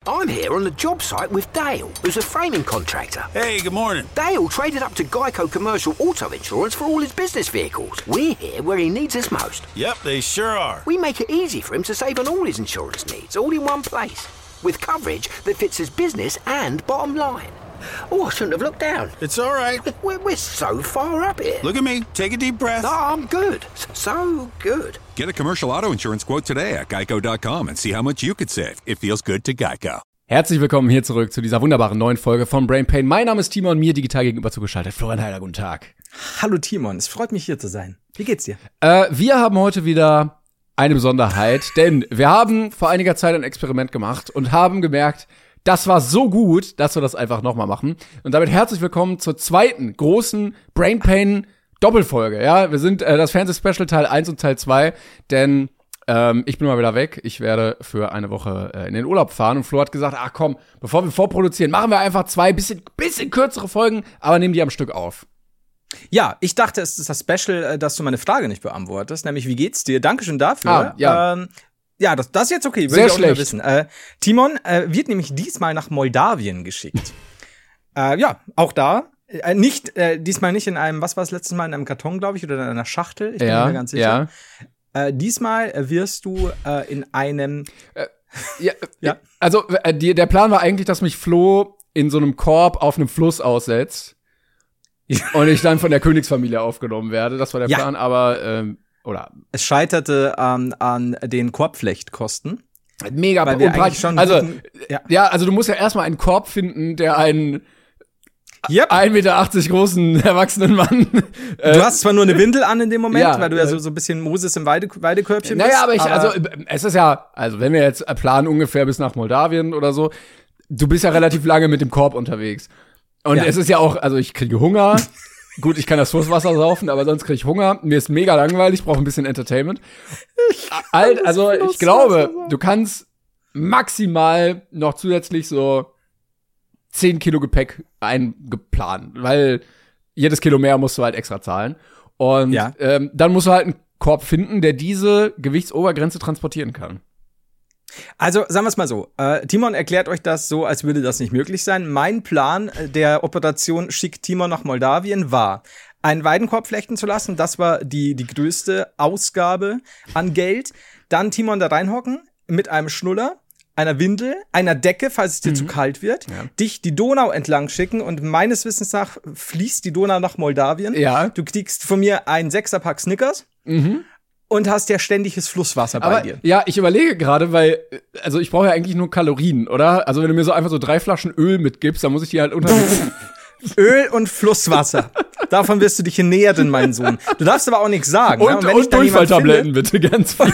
I'm here on the job site with Dale, who's a framing contractor. Hey, good morning. Dale traded up to Geico Commercial Auto Insurance for all his business vehicles. We're here where he needs us most. Yep, they sure are. We make it easy for him to save on all his insurance needs, all in one place, with coverage that fits his business and bottom line. Oh, I shouldn't have looked down. It's all right. We're so far up here. Look at me. Take a deep breath. No, I'm good. So good. Get a commercial auto insurance quote today at geico.com and see how much you could save. It feels good to Geico. Herzlich willkommen hier zurück zu dieser wunderbaren neuen Folge von Brain Pain. Mein Name ist Timon, mir digital gegenüber zugeschaltet Florian Heider, guten Tag. Hallo Timon, es freut mich hier zu sein. Wie geht's dir? Wir haben heute wieder eine Besonderheit, denn wir haben vor einiger Zeit ein Experiment gemacht und haben gemerkt, das war so gut, dass wir das einfach nochmal machen. Und damit herzlich willkommen zur zweiten großen Brain Pain Doppelfolge. Ja, wir sind das Fernseh-Special Teil 1 und Teil 2, denn ich bin mal wieder weg. Ich werde für eine Woche in den Urlaub fahren. Und Flo hat gesagt, ach komm, bevor wir vorproduzieren, machen wir einfach zwei bisschen kürzere Folgen, aber nehmen die am Stück auf. Ja, ich dachte, es ist das Special, dass du meine Frage nicht beantwortest, nämlich wie geht's dir? Dankeschön dafür. Ja, das ist jetzt okay. Sehr schlecht. Wissen. Timon wird nämlich diesmal nach Moldawien geschickt. Ja, auch da. Diesmal nicht in einem, was war es letztes Mal, in einem Karton, glaube ich, oder in einer Schachtel. Ich bin mir ganz sicher. Ja. Diesmal wirst du in einem Also der Plan war eigentlich, dass mich Flo in so einem Korb auf einem Fluss aussetzt und ich dann von der Königsfamilie aufgenommen werde. Das war der Plan, aber es scheiterte an den Korbflechtkosten. Mega unpraktisch. Also du musst ja erstmal einen Korb finden, der einen 1,80 Meter großen erwachsenen Mann. Du hast zwar nur eine Windel an in dem Moment, weil du ja so ein bisschen Moses im Weidekörbchen bist. Naja, aber es ist ja, also wenn wir jetzt planen ungefähr bis nach Moldawien oder so, du bist ja relativ lange mit dem Korb unterwegs. Und es ist ja auch, also ich kriege Hunger. Gut, ich kann das Flusswasser saufen, aber sonst kriege ich Hunger. Mir ist mega langweilig, brauche ein bisschen Entertainment. Ich glaube, du kannst maximal noch zusätzlich so 10 Kilo Gepäck eingeplant, weil jedes Kilo mehr musst du halt extra zahlen. Und dann musst du halt einen Korb finden, der diese Gewichtsobergrenze transportieren kann. Also, sagen wir es mal so. Timon erklärt euch das so, als würde das nicht möglich sein. Mein Plan der Operation Schickt Timon nach Moldawien war, einen Weidenkorb flechten zu lassen. Das war die größte Ausgabe an Geld. Dann Timon da reinhocken mit einem Schnuller, einer Windel, einer Decke, falls es dir zu kalt wird, dich die Donau entlang schicken und meines Wissens nach fließt die Donau nach Moldawien. Ja. Du kriegst von mir einen 6er-Pack Snickers. Und hast ja ständiges Flusswasser bei dir. Ja, ich überlege gerade, weil, also ich brauche ja eigentlich nur Kalorien, oder? Also wenn du mir so einfach so 3 Flaschen Öl mitgibst, dann muss ich die halt Öl und Flusswasser. Davon wirst du dich ernähren, mein Sohn. Du darfst aber auch nichts sagen. Und Durchfalltabletten bitte, ganz viel.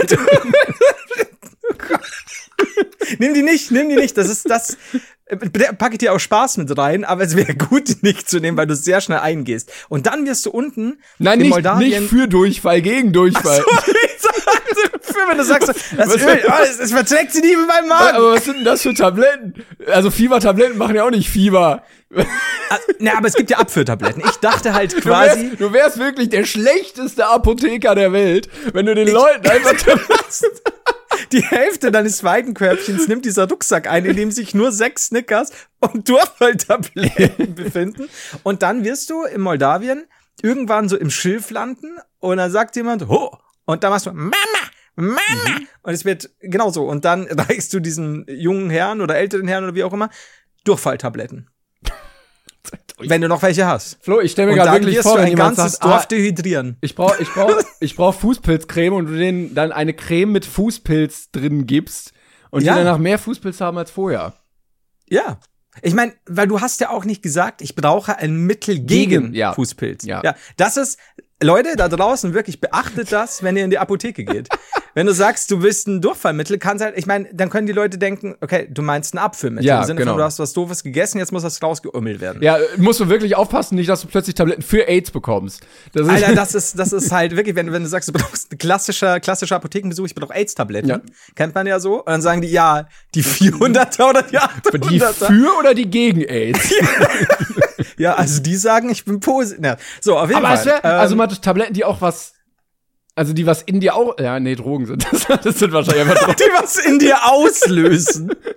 Nimm die nicht. Das packe ich dir auch Spaß mit rein, aber es wäre gut, die nicht zu nehmen, weil du sehr schnell eingehst. Und dann wirst du unten in Moldawien nicht für Durchfall, gegen Durchfall. Wenn du sagst, das Öl, es verträgt sie nie mit meinem Magen. Aber was sind denn das für Tabletten? Also Fiebertabletten machen ja auch nicht Fieber. Aber es gibt ja Abführtabletten. Ich dachte halt quasi... Du wärst wirklich der schlechteste Apotheker der Welt, wenn du den Leuten einfach... Die Hälfte deines Weidenkörbchens nimmt dieser Rucksack ein, in dem sich nur 6 Snickers und Durchfalltabletten befinden. Und dann wirst du in Moldawien irgendwann so im Schilf landen und dann sagt jemand, ho! Und dann machst du, Mama! Und es wird genau so. Und dann reichst du diesen jungen Herrn oder älteren Herrn oder wie auch immer Durchfalltabletten. Wenn du noch welche hast. Flo, ich stelle mir gerade wirklich vor, wenn jemand sagt, Dorf dehydrieren. Ich brauch Fußpilzcreme und du denen dann eine Creme mit Fußpilz drin gibst und die danach mehr Fußpilz haben als vorher. Ja. Ich meine, weil du hast ja auch nicht gesagt, ich brauche ein Mittel gegen Fußpilz. Ja, das ist, Leute da draußen, wirklich beachtet das, wenn ihr in die Apotheke geht. Wenn du sagst, du willst ein Durchfallmittel, kannst halt, ich meine, dann können die Leute denken, okay, du meinst ein Abführmittel. Ja, im Sinne von, du hast was Doofes gegessen, jetzt muss das rausgeümmelt werden. Ja, musst du wirklich aufpassen, nicht, dass du plötzlich Tabletten für AIDS bekommst. Alter, das ist halt wirklich, wenn du sagst, du brauchst ein klassischer Apothekenbesuch, ich brauche AIDS-Tabletten. Ja. Kennt man ja so. Und dann sagen die, ja, die 400er oder die 800er. Die für oder die gegen AIDS? Ja, also die sagen, ich bin positiv. Ja. So, auf jeden Fall. Also mal Tabletten, die auch was, also die was in dir auch, ja, nee, Drogen sind das sind wahrscheinlich einfach Drogen. Die was in dir auslösen.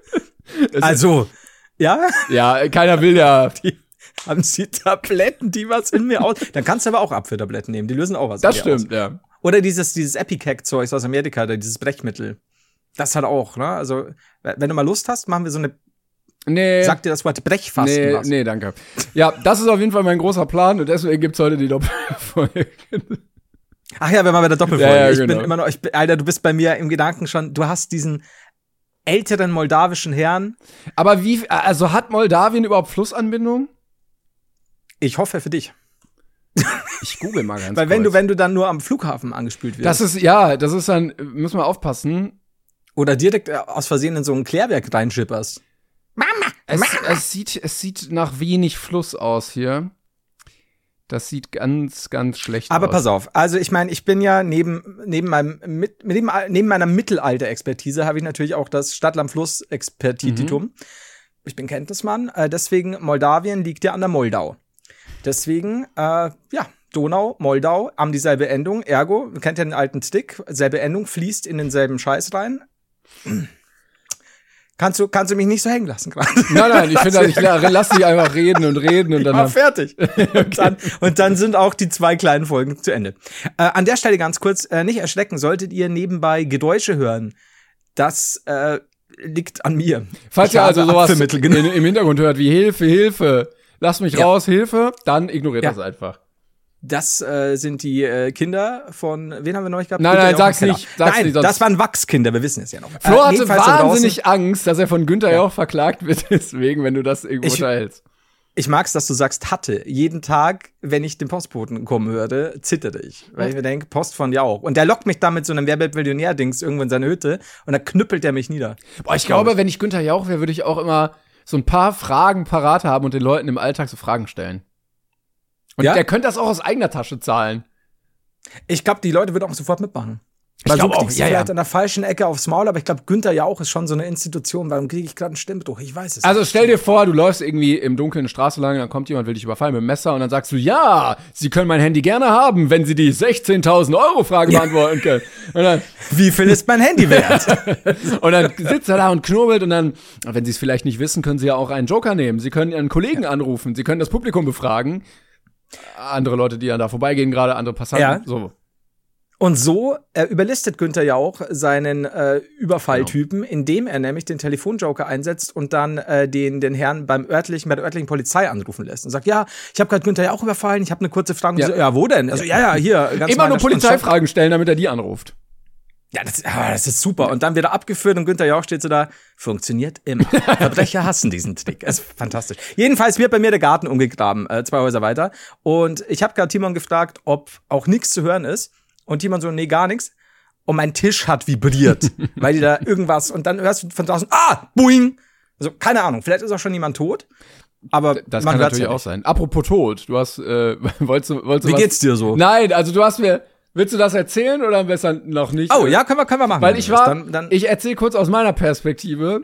Also, ja? Ja, keiner will ja. Haben sie Tabletten, die was in mir aus... Dann kannst du aber auch Apfeltabletten nehmen, die lösen auch was Das in dir stimmt, aus. ja. Oder dieses Epicac-Zeugs aus Amerika, dieses Brechmittel. Das hat auch, ne? Also, wenn du mal Lust hast, machen wir so eine... Nee. Sagt dir das Wort Brechfasten was? Nee, danke. Ja, das ist auf jeden Fall mein großer Plan und deswegen gibt's heute die Doppelfolge. Ach ja, wir machen bei der Doppelfolge. Ja, ich genau. bin immer noch... Alter, du bist bei mir im Gedanken schon... Du hast diesen älteren moldawischen Herrn. Aber also hat Moldawien überhaupt Flussanbindung? Ich hoffe für dich. Ich google mal ganz Weil kurz. wenn du dann nur am Flughafen angespült wirst. Das ist dann, müssen wir aufpassen. Oder direkt aus Versehen in so ein Klärwerk reinschipperst. Es sieht nach wenig Fluss aus hier. Das sieht ganz, ganz schlecht Aber aus. pass auf, also ich meine, ich bin ja neben meiner Mittelalter-Expertise habe ich natürlich auch das Stadt-Land-Fluss-Expertititum. Ich bin Kenntnismann, deswegen Moldawien liegt ja an der Moldau. Deswegen, Donau, Moldau haben dieselbe Endung, ergo, kennt ja den alten Stick, selbe Endung, fließt in denselben Scheiß rein. Kannst du mich nicht so hängen lassen gerade? Nein, ich finde, ich lass dich einfach reden und dann War fertig. Und dann sind auch die 2 kleinen Folgen zu Ende. An der Stelle ganz kurz, nicht erschrecken, solltet ihr nebenbei Geräusche hören. Das liegt an mir. Falls Ich ihr also habe sowas Abführmittel genommen. im Hintergrund hört wie Hilfe, lass mich raus, Hilfe, dann ignoriert Ja. das einfach. Das sind die Kinder von, wen haben wir neulich gehabt? Nein, Günther sag's Jauch? nicht, sag's Nein, nicht, sonst- das waren Wachskinder, wir wissen es ja noch. Flo hatte jedenfalls da draußen- wahnsinnig Angst, dass er von Günther Jauch verklagt wird, deswegen, wenn du das irgendwo Ich- teilst. Ich mag's, dass du sagst, hatte. Jeden Tag, wenn ich den Postboten kommen würde, zitterte ich. Weil ich mir denke, Post von Jauch. Und der lockt mich da mit so einem Wer-wird-Millionär-Dings irgendwo in seine Hütte und da knüppelt er mich nieder. Boah, ich glaube, wenn ich Günther Jauch wäre, würde ich auch immer so ein paar Fragen parat haben und den Leuten im Alltag so Fragen stellen. Und Ja? der könnte das auch aus eigener Tasche zahlen. Ich glaube, die Leute würden auch sofort mitmachen. Ich Weil glaub du auch, kriegst ja, vielleicht ja. an der falschen Ecke aufs Maul, aber ich glaube, Günther Jauch ist schon so eine Institution. Warum kriege ich gerade einen Stimmbruch? Ich weiß es Also nicht. stell dir vor, du läufst irgendwie im Dunkeln eine Straße lang, dann kommt jemand, will dich überfallen mit dem Messer und dann sagst du, ja, Sie können mein Handy gerne haben, wenn Sie die 16.000 € Frage beantworten können. Und dann, Wie viel ist mein Handy wert? und dann sitzt er da und knobelt und dann, wenn Sie es vielleicht nicht wissen, können Sie ja auch einen Joker nehmen. Sie können Ihren Kollegen anrufen, Sie können das Publikum befragen. Andere Leute, die dann da vorbeigehen, gerade andere Passanten. Ja. So. Und so überlistet Günther Jauch seinen Überfalltypen, indem er nämlich den Telefonjoker einsetzt und dann den Herrn bei der örtlichen Polizei anrufen lässt und sagt, ja, ich habe gerade Günther Jauch überfallen, ich habe eine kurze Frage. Ja. Und so, ja, wo denn? Also, ja, hier. Ganz Immer normal, nur da steht ein Polizeifragen stellen, damit er die anruft. Ja, das ist super. Und dann wird er abgeführt und Günther Jauch steht so da, funktioniert immer. Verbrecher hassen diesen Trick. Das ist fantastisch. Jedenfalls wird bei mir der Garten umgegraben, 2 Häuser weiter. Und ich habe gerade Timon gefragt, ob auch nichts zu hören ist. Und Timon so, nee, gar nichts. Und mein Tisch hat vibriert, weil die da irgendwas, und dann hörst du von draußen, boing! Also, keine Ahnung, vielleicht ist auch schon jemand tot. Aber Das man kann hört's natürlich ja auch nicht. sein. Apropos tot, du hast, wolltest du Wie was? geht's dir so? Nein, also du hast mir, willst du das erzählen oder besser noch nicht? Oh, ja, können wir machen. Weil wenn ich du willst. war, Dann ich erzähle kurz aus meiner Perspektive.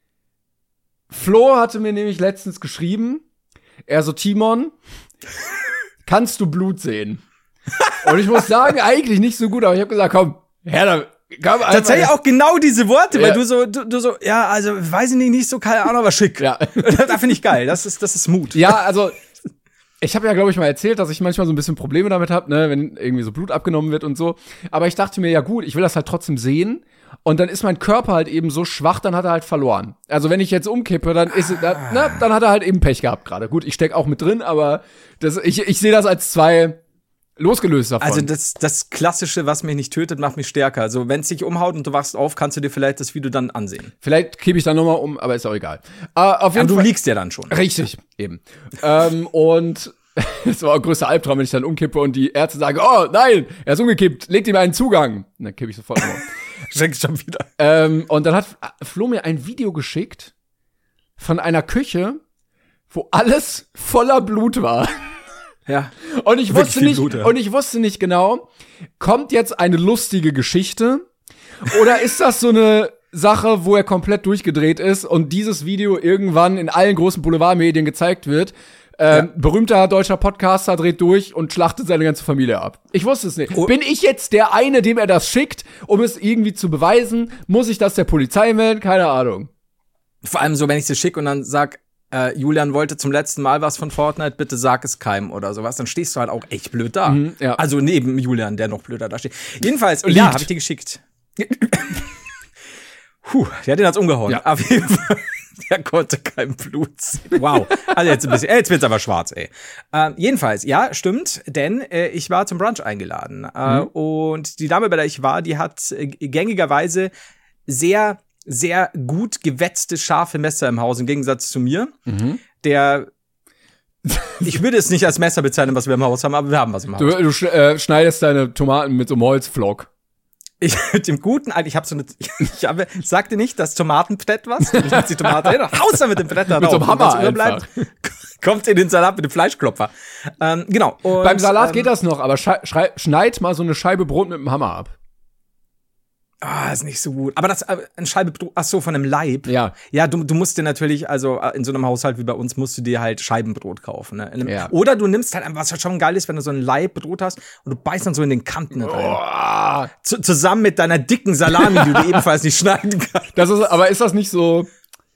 Flo hatte mir nämlich letztens geschrieben, er so, Timon, kannst du Blut sehen? Und ich muss sagen, eigentlich nicht so gut, aber ich habe gesagt, komm, komm einfach. tatsächlich auch genau diese Worte, Ja. weil du so, ja, also, weiß ich nicht so, keine Ahnung, aber schick. Ja. Da finde ich geil. Das ist Mut. Ja, also ich habe ja, glaube ich, mal erzählt, dass ich manchmal so ein bisschen Probleme damit habe, ne, wenn irgendwie so Blut abgenommen wird und so. Aber ich dachte mir, ja gut, ich will das halt trotzdem sehen. Und dann ist mein Körper halt eben so schwach, dann hat er halt verloren. Also wenn ich jetzt umkippe, dann dann hat er halt eben Pech gehabt gerade. Gut, ich steck auch mit drin, aber ich sehe das als 2 losgelöst davon. Also das Klassische, was mich nicht tötet, macht mich stärker. Also wenn es dich umhaut und du wachst auf, kannst du dir vielleicht das Video dann ansehen. Vielleicht kippe ich dann nochmal um, aber ist auch egal. Auf Aber jeden du Fall. liegst ja dann schon. Richtig, eben. Und es war ein größter Albtraum, wenn ich dann umkippe und die Ärzte sagen, oh nein, er ist umgekippt, legt ihm einen Zugang. Und dann kippe ich sofort um. Schenk schon wieder. Und dann hat Flo mir ein Video geschickt von einer Küche, wo alles voller Blut war. Ja. Und ich Wirklich wusste viel nicht, Blut, ja. und ich wusste nicht genau, kommt jetzt eine lustige Geschichte oder ist das so eine Sache, wo er komplett durchgedreht ist und dieses Video irgendwann in allen großen Boulevardmedien gezeigt wird. Berühmter deutscher Podcaster dreht durch und schlachtet seine ganze Familie ab. Ich wusste es nicht. Oh. Bin ich jetzt der eine, dem er das schickt, um es irgendwie zu beweisen? Muss ich das der Polizei melden? Keine Ahnung. Vor allem so, wenn ich sie schicke und dann sag, Julian wollte zum letzten Mal was von Fortnite, bitte sag es keinem oder sowas, dann stehst du halt auch echt blöd da. Ja. Also neben Julian, der noch blöder da steht. Jedenfalls, Liegt. ja, habe ich dir geschickt. Der hat's umgehauen. Ja. Auf jeden Fall. Der konnte kein Blut sehen. Wow. Also jetzt wird's aber schwarz, ey. Jedenfalls, ja, stimmt, denn ich war zum Brunch eingeladen. Und die Dame, bei der ich war, die hat gängigerweise sehr, sehr gut gewetzte, scharfe Messer im Haus, im Gegensatz zu mir. Ich würde es nicht als Messer bezeichnen, was wir im Haus haben, aber wir haben was im Haus. Du schneidest deine Tomaten mit so einem Holzflock. Mit dem guten Alter, sagte nicht, das Tomatenbrett was? Du legst die Tomate hin, haust dann mit dem Brett da Mit so einem drauf. Hammer Und wenn's überbleibt, kommt in den Salat mit dem Fleischklopfer. Genau. Und, Beim Salat geht das noch, aber schneid mal so eine Scheibe Brot mit dem Hammer ab. Ist nicht so gut. Aber eine Scheibe Brot, ach so, von einem Laib. Ja. Ja, du musst dir natürlich, also in so einem Haushalt wie bei uns, musst du dir halt Scheibenbrot kaufen. Ne? Ja. Oder du nimmst halt, was halt schon geil ist, wenn du so ein Laibbrot hast und du beißt dann so in den Kanten rein. Zusammen mit deiner dicken Salami, die du ebenfalls nicht schneiden kannst. Aber ist das nicht so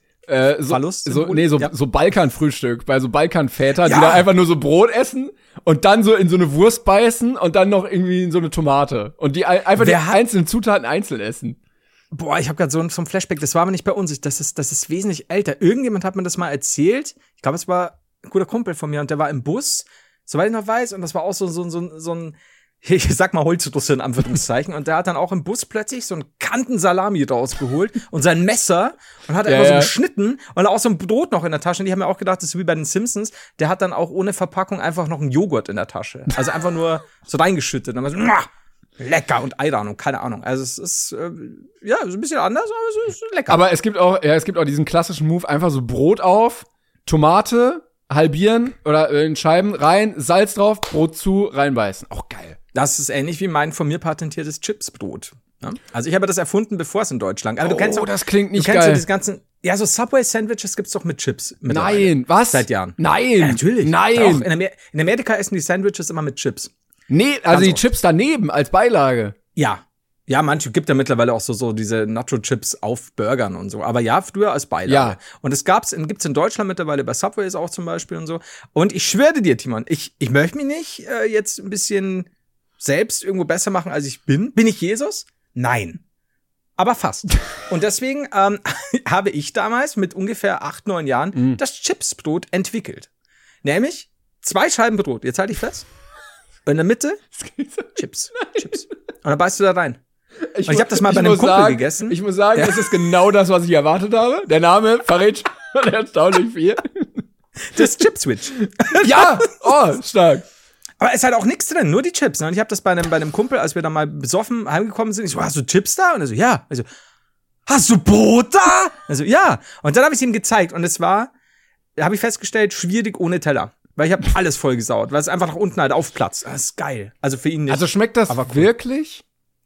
Verlust? So Balkan-Frühstück, bei so Balkan-Vätern, die da einfach nur so Brot essen und dann so in so eine Wurst beißen und dann noch irgendwie in so eine Tomate. Und die einfach die einzelnen Zutaten einzeln essen. Boah, ich habe gerade so ein Flashback, das war aber nicht bei uns, das ist wesentlich älter. Irgendjemand hat mir das mal erzählt. Ich glaube, es war ein guter Kumpel von mir und der war im Bus, soweit ich noch weiß, und das war auch so ein ich sag mal Holzrusse in Anführungszeichen, und der hat dann auch im Bus plötzlich so einen Kantensalami rausgeholt und sein Messer und hat einfach so geschnitten und auch so ein Brot noch in der Tasche. Und die haben mir auch gedacht, das ist wie bei den Simpsons, der hat dann auch ohne Verpackung einfach noch einen Joghurt in der Tasche. Also einfach nur so reingeschüttet. Und dann so, lecker und Eiran und keine Ahnung. Also es ist, so ein bisschen anders, aber es ist lecker. Aber es gibt auch diesen klassischen Move, einfach so Brot auf, Tomate halbieren oder in Scheiben rein, Salz drauf, Brot zu, reinbeißen. Auch geil. Das ist ähnlich wie mein von mir patentiertes Chipsbrot. Ja? Also ich habe das erfunden, bevor es in Deutschland. Aber du kennst doch, das klingt nicht du kennst geil. So diese ganzen, so Subway-Sandwiches gibt's doch mit Chips. Nein, was? Seit Jahren. Nein. Ja, natürlich. Nein. Doch, in Amerika essen die Sandwiches immer mit Chips. Nee, also Ganz die oft. Chips daneben als Beilage. Ja. Ja, manche gibt ja mittlerweile auch so diese Nacho-Chips auf Burgern und so. Aber ja, früher als Beilage. Ja. Und es gibt's in Deutschland mittlerweile bei Subways auch zum Beispiel und so. Und ich schwöre dir, Timon, ich möchte mich nicht jetzt ein bisschen selbst irgendwo besser machen, als ich bin. Bin ich Jesus? Nein. Aber fast. Und deswegen habe ich damals mit ungefähr 8, 9 Jahren das Chipsbrot entwickelt. Nämlich 2 Scheiben Brot. Jetzt halte ich fest. In der Mitte Chips. Und dann beißt du da rein. Und ich habe das mal bei einem Kumpel gegessen. Ich muss sagen, es ist genau das, was ich erwartet habe. Der Name verrät schon erstaunlich viel. Das Chip-Switch. Ja, stark. Aber es ist halt auch nichts drin, nur die Chips. Ne? Und ich habe das bei einem Kumpel, als wir dann mal besoffen heimgekommen sind, ich so, hast du Chips da? Und er so, ja. Also, hast du Brot da? Also, ja. Und dann habe ich es ihm gezeigt und es war, habe ich festgestellt, schwierig ohne Teller. Weil ich habe alles vollgesaut, weil es einfach nach unten halt aufplatzt. Das ist geil. Also für ihn nicht. Also schmeckt das aber cool. wirklich?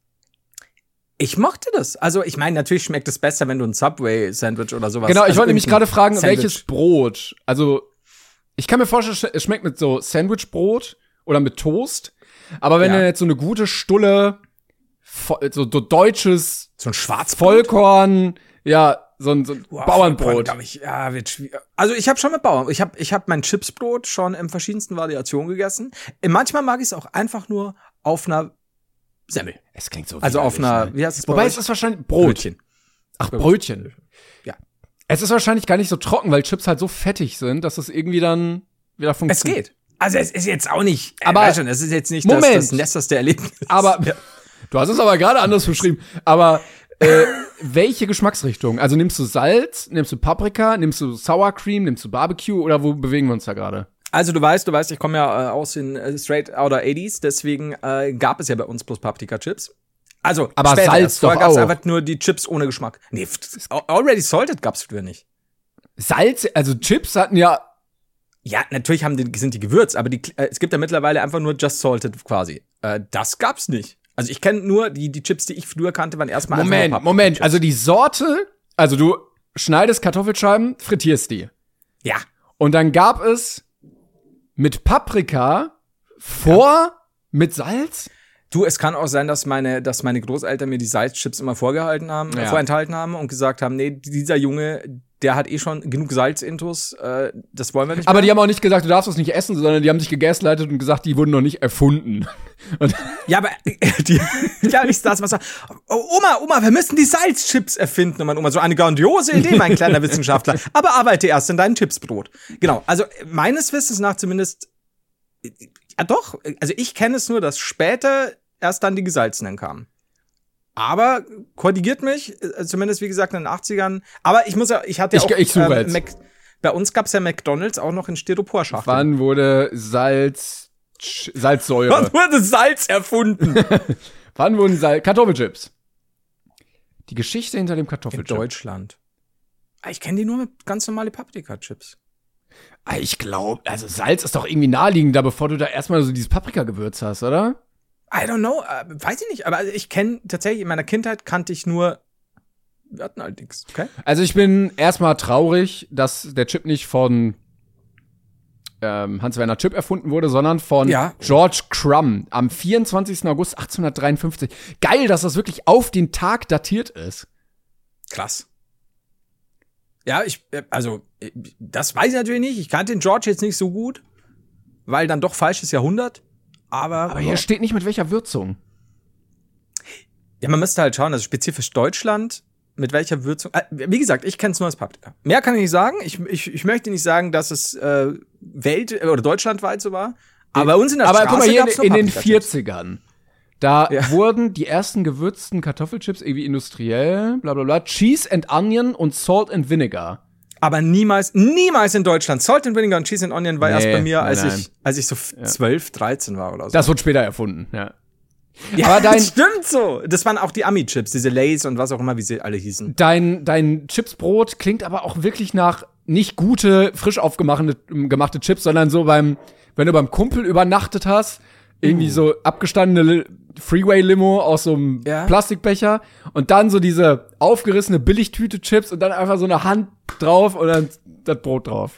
Ich mochte das. Also ich meine, natürlich schmeckt es besser, wenn du ein Subway-Sandwich oder sowas. Genau, ich also wollte nämlich gerade fragen, Sandwich. welches Brot? Also, ich kann mir vorstellen, es schmeckt mit so Sandwichbrot oder mit Toast. Aber wenn du jetzt so eine gute Stulle, so deutsches, so ein Schwarzbrot? Vollkorn, so ein Bauernbrot. Vollkorn, ich, wird schwierig. Also ich habe schon mit Bauern. Ich hab mein Chipsbrot schon in verschiedensten Variationen gegessen. Manchmal mag ich es auch einfach nur auf einer Semmel. Es klingt so Also auf einer, ne? wie heißt es? Wobei es ist wahrscheinlich Brötchen. Ach, Brötchen. Ja. Es ist wahrscheinlich gar nicht so trocken, weil Chips halt so fettig sind, dass es irgendwie dann wieder funktioniert. Es geht. Also es ist jetzt auch nicht, aber schon, es ist jetzt nicht Moment. das nässerste Erlebnis. Aber du hast es aber gerade anders beschrieben. Aber welche Geschmacksrichtung? Also nimmst du Salz, nimmst du Paprika, nimmst du Sour Cream, nimmst du Barbecue oder wo bewegen wir uns da gerade? Also du weißt, ich komme ja aus den Straight Outer 80s, deswegen gab es ja bei uns bloß Paprika-Chips. Also, aber später Salz erst. Vorher doch gab's auch. einfach nur die Chips ohne Geschmack. Nee, Already Salted gab's früher nicht. Salz, also Chips hatten ja. Ja, natürlich sind die gewürzt, aber es gibt ja mittlerweile einfach nur Just Salted quasi. Das gab's nicht. Also ich kenne nur die Chips, die ich früher kannte, waren erstmal einfach nur Moment, also die Sorte, also du schneidest Kartoffelscheiben, frittierst die. Ja. Und dann gab es mit Paprika mit Salz? Du, es kann auch sein, dass meine Großeltern mir die Salzchips immer vorenthalten haben und gesagt haben, nee, dieser Junge, der hat schon genug Salzintus, das wollen wir nicht Aber mehr. die haben auch nicht gesagt, du darfst das nicht essen, sondern die haben sich gegaslightet und gesagt, die wurden noch nicht erfunden. Und Ja, aber nicht das, was Oma, wir müssen die Salzchips erfinden. Und meine Oma, so eine grandiose Idee, mein kleiner Wissenschaftler. Aber arbeite erst in deinem Chipsbrot. Genau, also meines Wissens nach zumindest, ja doch, also ich kenne es nur, dass später erst dann die gesalzenen kamen. Aber korrigiert mich, zumindest wie gesagt in den 80ern. Aber ich hatte auch ich suche jetzt. bei uns gab's ja McDonald's auch noch in Styroporschachteln. wann wurde Salzsäure? Wann wurde Salz erfunden? Wann wurden Kartoffelchips? Die Geschichte hinter dem In Kartoffelchip. Deutschland. Ich kenne die nur mit ganz normale Paprika-Chips. Ich glaube, also Salz ist doch irgendwie naheliegender, bevor du da erstmal so dieses Paprikagewürz hast, oder? I don't know, weiß ich nicht. Aber ich kenne tatsächlich, in meiner Kindheit kannte ich nur, wir hatten halt nichts, okay? Also ich bin erstmal traurig, dass der Chip nicht von Hans-Werner Chip erfunden wurde, sondern von Ja. George Crumb am 24. August 1853. Geil, dass das wirklich auf den Tag datiert ist. Krass. Ja, das weiß ich natürlich nicht. Ich kannte den George jetzt nicht so gut, weil dann doch falsches Jahrhundert. Aber hier steht nicht mit welcher Würzung. Ja, man müsste halt schauen, also spezifisch Deutschland, mit welcher Würzung. Wie gesagt, ich kenne es nur als Paprika. Mehr kann ich nicht sagen. Ich möchte nicht sagen, dass es welt- oder deutschlandweit so war. Aber bei uns in der Aber Straße guck mal, hier gab's nur in den Paprika-Chips. 40ern. Da Ja. wurden die ersten gewürzten Kartoffelchips irgendwie industriell, bla bla bla, Cheese and Onion und Salt and Vinegar. Aber niemals in Deutschland. Salt and Vinegar und Cheese and Onion war Nee, erst bei mir, nein. als ich so 12, 13 war oder so. Das wurde später erfunden, ja. ja, aber das stimmt so. Das waren auch die Ami-Chips, diese Lays und was auch immer, wie sie alle hießen. Dein Chipsbrot klingt aber auch wirklich nach nicht gute, frisch gemachte Chips, sondern so wenn du beim Kumpel übernachtet hast, irgendwie so abgestandene Freeway-Limo aus so einem Ja. Plastikbecher und dann so diese aufgerissene Billigtüte Chips und dann einfach so eine Hand drauf und dann das Brot drauf.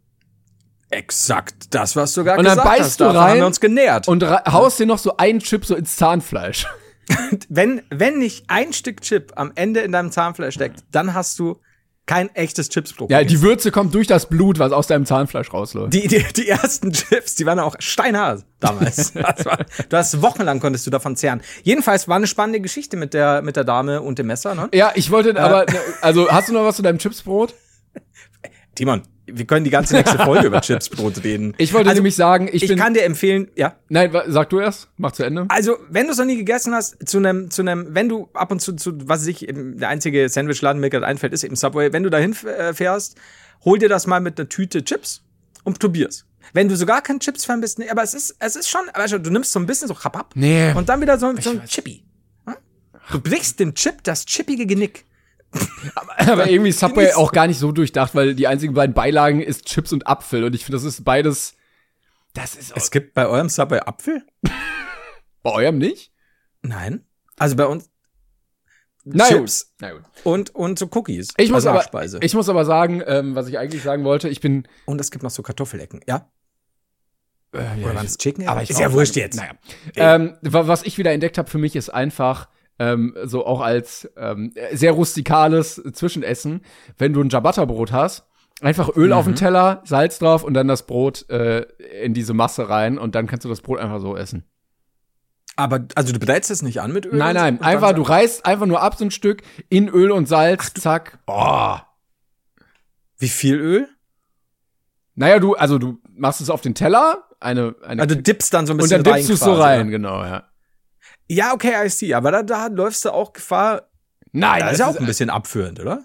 Exakt das, was du gerade Und dann gesagt beißt hast. du Davon rein haben wir uns genährt. Und haust dir noch so einen Chip so ins Zahnfleisch. Wenn nicht ein Stück Chip am Ende in deinem Zahnfleisch steckt, dann hast du kein echtes Chipsbrot. Ja, die Würze kommt durch das Blut, was aus deinem Zahnfleisch rausläuft. Die ersten Chips, die waren auch steinhart damals. Konntest du davon zehren. Jedenfalls war eine spannende Geschichte mit der Dame und dem Messer, ne? Ja, ich wollte aber, also hast du noch was zu deinem Chipsbrot? Timon, wir können die ganze nächste Folge über Chipsbrot reden. Ich wollte nämlich sagen, ich kann dir empfehlen, ja. Nein, sag du erst, mach zu Ende. Also, wenn du es noch nie gegessen hast, wenn du ab und zu, was weiß ich, eben der einzige Sandwichladen, mir gerade einfällt, ist eben Subway, wenn du dahin fährst, hol dir das mal mit einer Tüte Chips und probier's. Wenn du so gar kein Chips-Fan bist, nee, aber es ist schon, weißt du nnimmst so ein bisschen so Chabab Nee. und dann wieder so ein Chippy. Hm? Du brichst dem Chip das chippige Genick. Aber irgendwie Subway auch gar nicht so durchdacht, weil die einzigen beiden Beilagen ist Chips und Apfel und ich finde, das ist beides, das ist Es gibt bei eurem Subway Apfel? bei eurem nicht? Nein. Also bei uns Na Chips Na gut. und so Cookies. Ich muss als aber, Nachspeise. ich muss aber sagen, was ich eigentlich sagen wollte, ich bin, Und es gibt noch so Kartoffelecken, ja? ja, Oder waren es Chicken? aber ich ist ja auch wurscht sagen- jetzt. Naja. Was ich wieder entdeckt habe für mich ist einfach so auch als sehr rustikales Zwischenessen, wenn du ein Ciabatta-Brot hast, einfach Öl auf den Teller, Salz drauf und dann das Brot in diese Masse rein und dann kannst du das Brot einfach so essen. Aber, also du brätst es nicht an mit Öl? Nein, und dann einfach, so- du reißt einfach nur ab so ein Stück in Öl und Salz, zack. Oh. Wie viel Öl? Naja, du machst es auf den Teller, eine Also du dippst dann so ein und bisschen dann dippst du es so quasi, rein, ja. genau, ja. Ja, okay, I see. Aber da läufst du auch Gefahr. Nein, Das ist ja auch ein bisschen abführend, oder?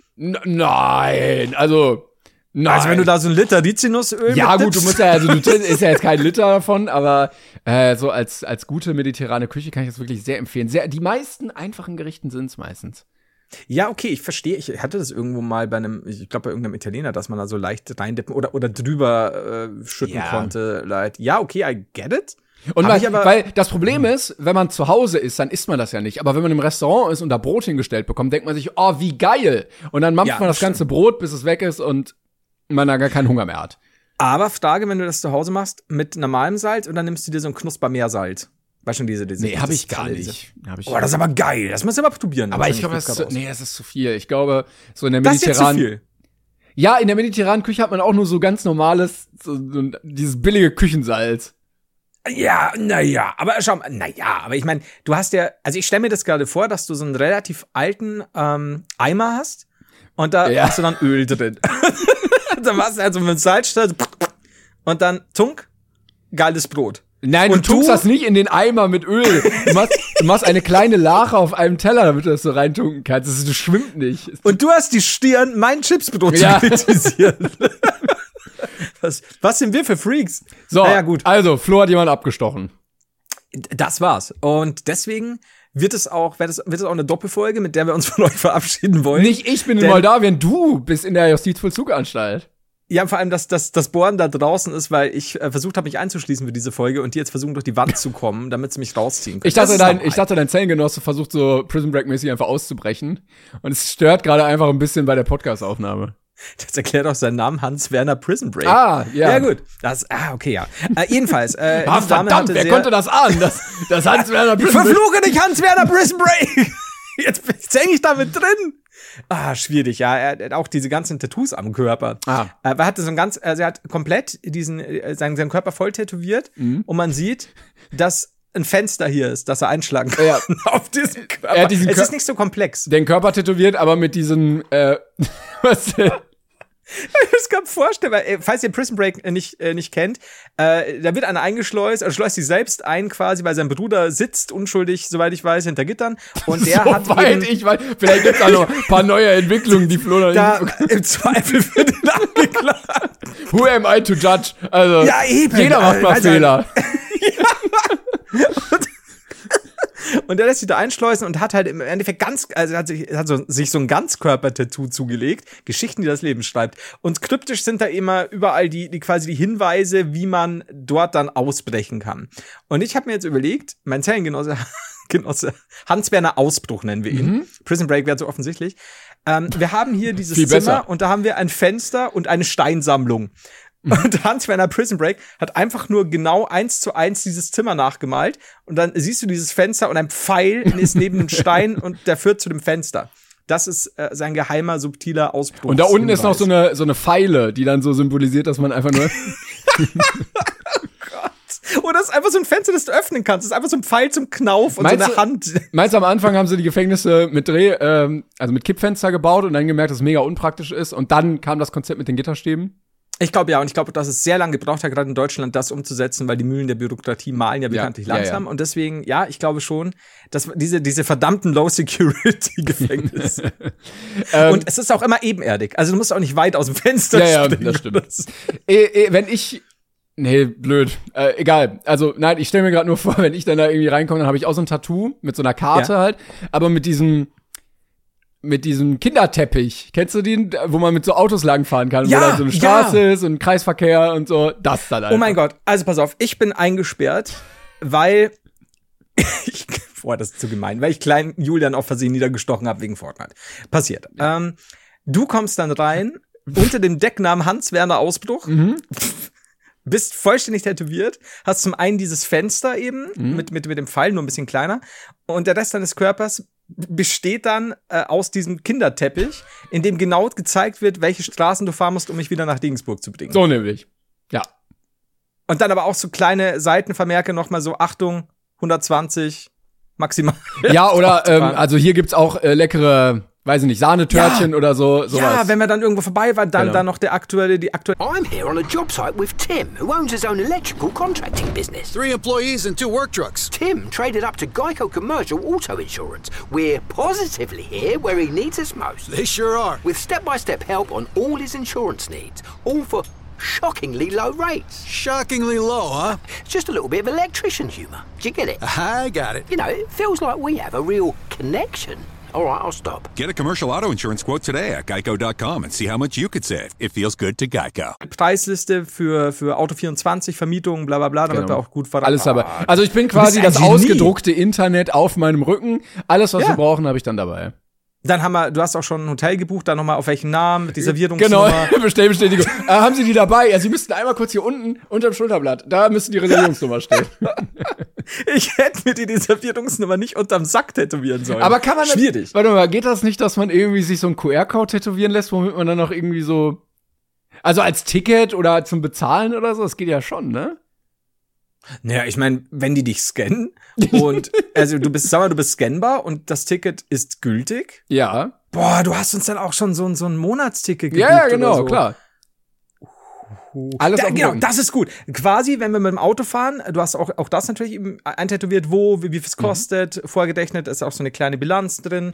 Nein, also nein. Also wenn du da so ein Liter Rizinusöl ja, gut, mitdippst. du musst ja, also du ist ja jetzt kein Liter davon, aber so als gute mediterrane Küche kann ich das wirklich sehr empfehlen. Die meisten einfachen Gerichten sind's meistens. Ja, okay, ich verstehe. Ich hatte das irgendwo mal ich glaube bei irgendeinem Italiener, dass man da so leicht reindippen oder drüber schütten Ja. konnte. Ja, okay, I get it. Und Hab ich aber- weil das Problem ist, wenn man zu Hause ist, dann isst man das ja nicht. Aber wenn man im Restaurant ist und da Brot hingestellt bekommt, denkt man sich, oh, wie geil. Und dann mampft Ja, man das ganze Brot, bis es weg ist und man dann gar keinen Hunger mehr hat. Aber Frage, wenn du das zu Hause machst, mit normalem Salz oder nimmst du dir so ein Knuspermeersalz? Weißt du, diese Nee, habe ich gar Skalle, nicht. Hab ich Oh, das ist aber geil. Das müssen wir aber probieren. aber ich glaube, das ist zu viel. Ich glaube, so in der Das ist dir zu mediterranen viel. Ja, in der mediterranen Küche hat man auch nur so ganz normales, so dieses billige Küchensalz. Ja, naja, aber schau mal, aber ich meine, du hast ja, also ich stelle mir das gerade vor, dass du so einen relativ alten Eimer hast und da hast du dann Öl drin. Dann machst du also mit Salz und dann Tunk, geiles Brot. Nein, und du tunkst das nicht in den Eimer mit Öl. Du machst eine kleine Lache auf einem Teller, damit du das so reintunken kannst. Das schwimmt nicht. Und du hast die Stirn, mein Chipsbrot zu kritisieren. Was sind wir für Freaks? So, naja, gut. Also, Flo hat jemanden abgestochen. Das war's. Und deswegen wird es auch eine Doppelfolge, mit der wir uns von euch verabschieden wollen. Nicht ich bin in Moldawien, du bist in der Justizvollzuganstalt. Ja, vor allem, dass das Bohren da draußen ist, weil ich versucht habe, mich einzuschließen für diese Folge und die jetzt versuchen, durch die Wand zu kommen, damit sie mich rausziehen können. Ich dachte, dein Zellengenosse versucht so Prison Break-mäßig einfach auszubrechen. Und es stört gerade einfach ein bisschen bei der Podcast-Aufnahme. Das erklärt auch seinen Namen, Hans-Werner Prison Break. Ah, ja. Ja, gut. Okay, ja. Jedenfalls. Verdammt, wer konnte das ahnen? Das Hans-Werner Prison Break. Ich verfluche dich, Hans-Werner Prison Break! Jetzt hänge ich damit drin. Schwierig, ja. Er hat auch diese ganzen Tattoos am Körper. Er hatte er hat komplett seinen Körper voll tätowiert und man sieht, dass ein Fenster hier ist, das er einschlagen kann auf diesem Körper. Es ist nicht so komplex. Den Körper tätowiert, aber mit diesen, was denn? Ich kann mir vorstellen, weil, falls ihr Prison Break nicht kennt, da wird einer eingeschleust, also schleust sich selbst ein quasi, weil sein Bruder sitzt unschuldig, soweit ich weiß, hinter Gittern. Und der hat ich weiß, vielleicht gibt's auch noch ein paar neue Entwicklungen, die Flo noch nicht im Zweifel wird ihn angeklagt. Who am I to judge? Also, ja, eben. Jeder macht mal Fehler. Und der lässt sich da einschleusen und hat halt im Endeffekt hat sich so ein Ganzkörper-Tattoo zugelegt. Geschichten, die das Leben schreibt. Und kryptisch sind da immer überall die quasi die Hinweise, wie man dort dann ausbrechen kann. Und ich habe mir jetzt überlegt, mein Zellengenosse Hans-Werner Ausbruch nennen wir ihn. Prison Break wäre so offensichtlich. Wir haben hier dieses Viel Zimmer besser. Und da haben wir ein Fenster und eine Steinsammlung. Und Hans-Werner Prison Break hat einfach nur genau 1:1 dieses Zimmer nachgemalt. Und dann siehst du dieses Fenster und ein Pfeil ist neben dem Stein und der führt zu dem Fenster. Das ist sein geheimer, subtiler Ausbruch. Und da unten ist noch so eine Pfeile, die dann so symbolisiert, dass man einfach nur Oh Gott. Oder das ist einfach so ein Fenster, das du öffnen kannst. Das ist einfach so ein Pfeil zum Knauf und so eine Hand. Meinst du, am Anfang haben sie die Gefängnisse mit mit Kippfenster gebaut und dann gemerkt, dass es mega unpraktisch ist und dann kam das Konzept mit den Gitterstäben? Ich glaube ja, und ich glaube, dass es sehr lange gebraucht hat, gerade in Deutschland, das umzusetzen, weil die Mühlen der Bürokratie malen ja bekanntlich langsam. Und deswegen, ja, ich glaube schon, dass diese verdammten Low-Security-Gefängnisse. Und es ist auch immer ebenerdig. Also du musst auch nicht weit aus dem Fenster springen. Ja, das stimmt. Nee, blöd. Egal. Also, nein, ich stelle mir gerade nur vor, wenn ich dann da irgendwie reinkomme, dann habe ich auch so ein Tattoo mit so einer Karte halt, aber mit diesem Kinderteppich. Kennst du den, wo man mit so Autos langfahren kann, wo dann so eine Straße ist und ein Kreisverkehr und so, das dann einfach. Oh mein Gott, also pass auf, ich bin eingesperrt, weil das ist zu gemein, weil ich kleinen Julian auf Versehen niedergestochen habe wegen Fortnite. Passiert. Du kommst dann rein, unter dem Decknamen Hans-Werner Ausbruch, bist vollständig tätowiert, hast zum einen dieses Fenster eben mit dem Pfeil, nur ein bisschen kleiner, und der Rest deines Körpers besteht dann aus diesem Kinderteppich, in dem genau gezeigt wird, welche Straßen du fahren musst, um mich wieder nach Regensburg zu bringen. So nämlich. Ja. Und dann aber auch so kleine Seitenvermerke nochmal so, Achtung, 120 maximal. Ja, oder also hier gibt's auch leckere, weiß ich nicht, Sahnetörtchen oder sowas. Ja, wenn wir dann irgendwo vorbei waren, dann noch die aktuelle. I'm here on a job site with Tim, who owns his own electrical contracting business. 3 employees and 2 work trucks. Tim traded up to Geico Commercial Auto Insurance. We're positively here where he needs us most. They sure are. With step-by-step help on all his insurance needs, all for shockingly low rates. Shockingly low, huh? It's just a little bit of electrician humour. Do you get it? I got it. You know, it feels like we have a real connection. All right, I'll stop. Get a commercial auto insurance quote today at geico.com and see how much you could save. It feels good to Geico. Preisliste für Auto24, Vermietungen, bla bla bla, damit wir auch gut voran. Alles dabei. Also ich bin quasi das ausgedruckte Internet auf meinem Rücken. Alles, was wir brauchen, habe ich dann dabei. Dann du hast auch schon ein Hotel gebucht, dann nochmal auf welchen Namen, mit dieser Reservierungsnummer. Genau, Bestellbestätigung. Haben Sie die dabei? Ja, Sie müssten einmal kurz hier unten unter dem Schulterblatt. Da müsste die Reservierungsnummer stehen. Ich hätte mir die Reservierungsnummer nicht unterm Sack tätowieren sollen. Aber kann man das, schwierig. Warte mal, geht das nicht, dass man irgendwie sich so einen QR-Code tätowieren lässt, womit man dann noch irgendwie so, also als Ticket oder zum Bezahlen oder so, das geht ja schon, ne? Naja, ich meine, wenn die dich scannen und, also du bist scannbar und das Ticket ist gültig. Ja. Boah, du hast uns dann auch schon so ein Monatsticket gebucht. Ja, genau, oder so. klar. Alles auf dem Genau, Boden. das ist gut. Quasi, wenn wir mit dem Auto fahren, du hast auch das natürlich eben eintätowiert, wie viel es kostet, vorgedechnet, ist auch so eine kleine Bilanz drin,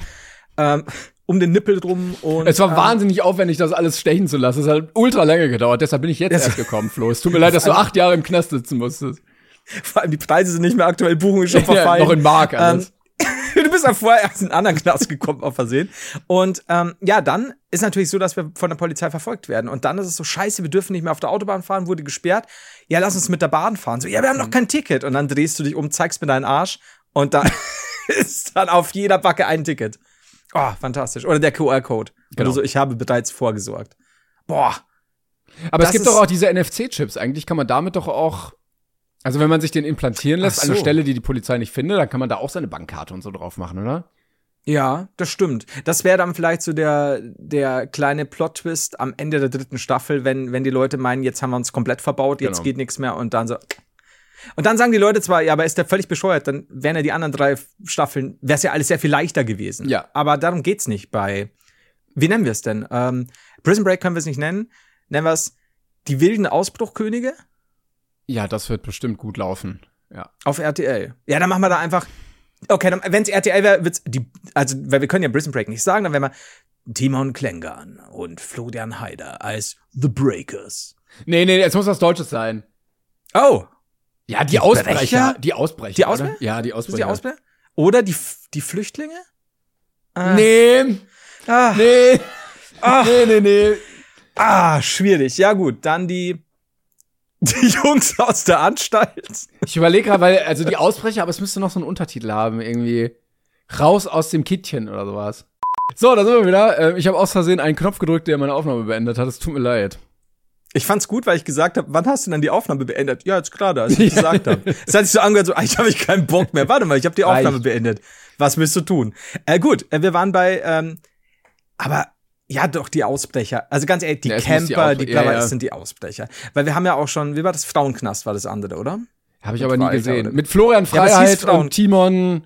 um den Nippel drum. Und Es war wahnsinnig aufwendig, das alles stechen zu lassen. Es hat ultra lange gedauert, deshalb bin ich jetzt erst gekommen, Flo. Es tut mir leid, dass du 8 Jahre im Knast sitzen musstest. Vor allem die Preise sind nicht mehr aktuell, Buchung ist schon verfallen. Ja, noch in Mark alles. Du bist ja vorher erst in einen anderen Knast gekommen, auf Versehen. Und ja, dann ist natürlich so, dass wir von der Polizei verfolgt werden. Und dann ist es so, scheiße, wir dürfen nicht mehr auf der Autobahn fahren, wurde gesperrt. Ja, lass uns mit der Bahn fahren. So, ja, wir haben noch kein Ticket. Und dann drehst du dich um, zeigst mir deinen Arsch. Und da ist dann auf jeder Backe ein Ticket. Oh, fantastisch. Oder der QR-Code. Genau. Oder so, ich habe bereits vorgesorgt. Boah. Aber es das gibt ist- doch auch diese NFC-Chips. Eigentlich kann man damit doch auch, also wenn man sich den implantieren lässt Ach an einer so. Stelle, die Polizei nicht findet, dann kann man da auch seine Bankkarte und so drauf machen, oder? Ja, das stimmt. Das wäre dann vielleicht so der kleine Plot-Twist am Ende der 3. Staffel, wenn die Leute meinen, jetzt haben wir uns komplett verbaut, jetzt Genau. geht nichts mehr und dann so. Und dann sagen die Leute zwar, ja, aber ist der völlig bescheuert, dann wären ja die anderen 3 Staffeln, wäre es ja alles sehr viel leichter gewesen. Ja. Aber darum geht's nicht bei, wie nennen wir es denn? Prison Break können wir es nicht nennen. Nennen wir es die wilden Ausbruchkönige Ja, das wird bestimmt gut laufen. Ja. auf RTL. Ja, dann machen wir da einfach, okay, wenn es RTL wäre, wird's weil wir können ja Prison Break nicht sagen, dann wären wir Timon Klengan und Florian Heider als The Breakers. Nee, jetzt muss was Deutsches sein. Oh, Ja, die Die Ausbrecher. Brecher? Die Ausbrecher. Die oder? Ausbrecher? Ja, die ist das Ausbrecher. die Ausbildung? Oder die Flüchtlinge? Nee, Ah, nee. Nee. schwierig. Ja gut, dann die Jungs aus der Anstalt. Ich überlege gerade, weil, also die Ausbrecher, aber es müsste noch so einen Untertitel haben, irgendwie. Raus aus dem Kittchen oder sowas. So, da sind wir wieder. Ich habe aus Versehen einen Knopf gedrückt, der meine Aufnahme beendet hat. Es tut mir leid. Ich fand's gut, weil ich gesagt habe, wann hast du denn die Aufnahme beendet? Ja, jetzt gerade, als ich gesagt habe. Es hat sich so angehört, so, eigentlich habe ich keinen Bock mehr. Warte mal, ich habe die Aufnahme Reicht. beendet. Was willst du tun? Gut, wir waren bei, aber ja, doch, die Ausbrecher. Also ganz ehrlich, die Ja, es muss die Camper, Ausbre- die Cover, ja. das sind die Ausbrecher. Weil wir haben ja auch schon, wie war das? Frauenknast war das andere, oder? Habe ich Mit aber nie Walter, gesehen. oder? Mit Florian Ja, aber es hieß Freiheit Frauen- und Timon.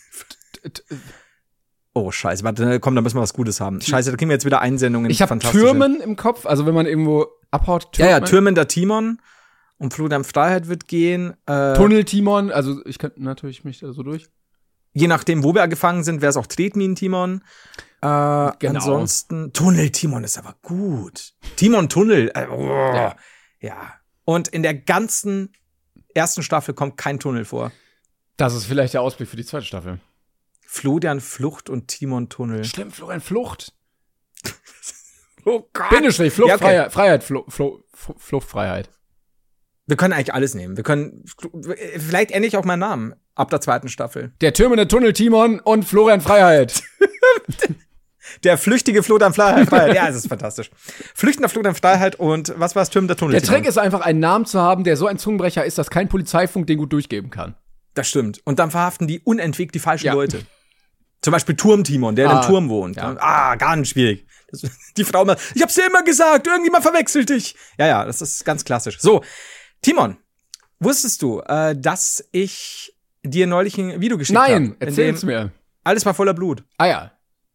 Oh, scheiße. Warte, komm, da müssen wir was Gutes haben. Scheiße, da kriegen wir jetzt wieder Einsendungen. Ich habe fantastische. Türmen im Kopf, also wenn man irgendwo abhaut. Ja, Türmen der Timon. Und Florian Freiheit wird gehen. Tunnel Timon, also ich könnte natürlich mich da so durch. Je nachdem, wo wir gefangen sind, wäre es auch Tretminen-Timon. Genau. Ansonsten, Tunnel-Timon ist aber gut. Timon-Tunnel. Ja. Und in der ganzen ersten Staffel kommt kein Tunnel vor. Das ist vielleicht der Ausblick für die zweite Staffel. Florian Flucht und Timon-Tunnel. Schlimm, Florian Flucht. Oh Gott. Bindestrich, Flucht, Ja, okay. Freiheit, Fluchtfreiheit. Wir können eigentlich alles nehmen. Wir können, vielleicht ändere ich auch meinen Namen ab der zweiten Staffel. Der türmende Tunnel Timon und Florian Freiheit. Der flüchtige Florian Freiheit. Ja, das ist fantastisch. Flüchtender Florian Freiheit und was war das? Türmen der Tunnel. Der Trick ist einfach, einen Namen zu haben, der so ein Zungenbrecher ist, dass kein Polizeifunk den gut durchgeben kann. Das stimmt. Und dann verhaften die unentwegt die falschen Ja. Leute. Zum Beispiel Turm-Timon, der in einem Turm wohnt. ja. Ganz schwierig. Die Frau mal, ich hab's dir immer gesagt, irgendjemand verwechselt dich. Ja, das ist ganz klassisch. So, Timon, wusstest du, dass ich dir neulich ein Video geschickt habe? Nein, erzähl's mir. Alles war voller Blut. Ah ja.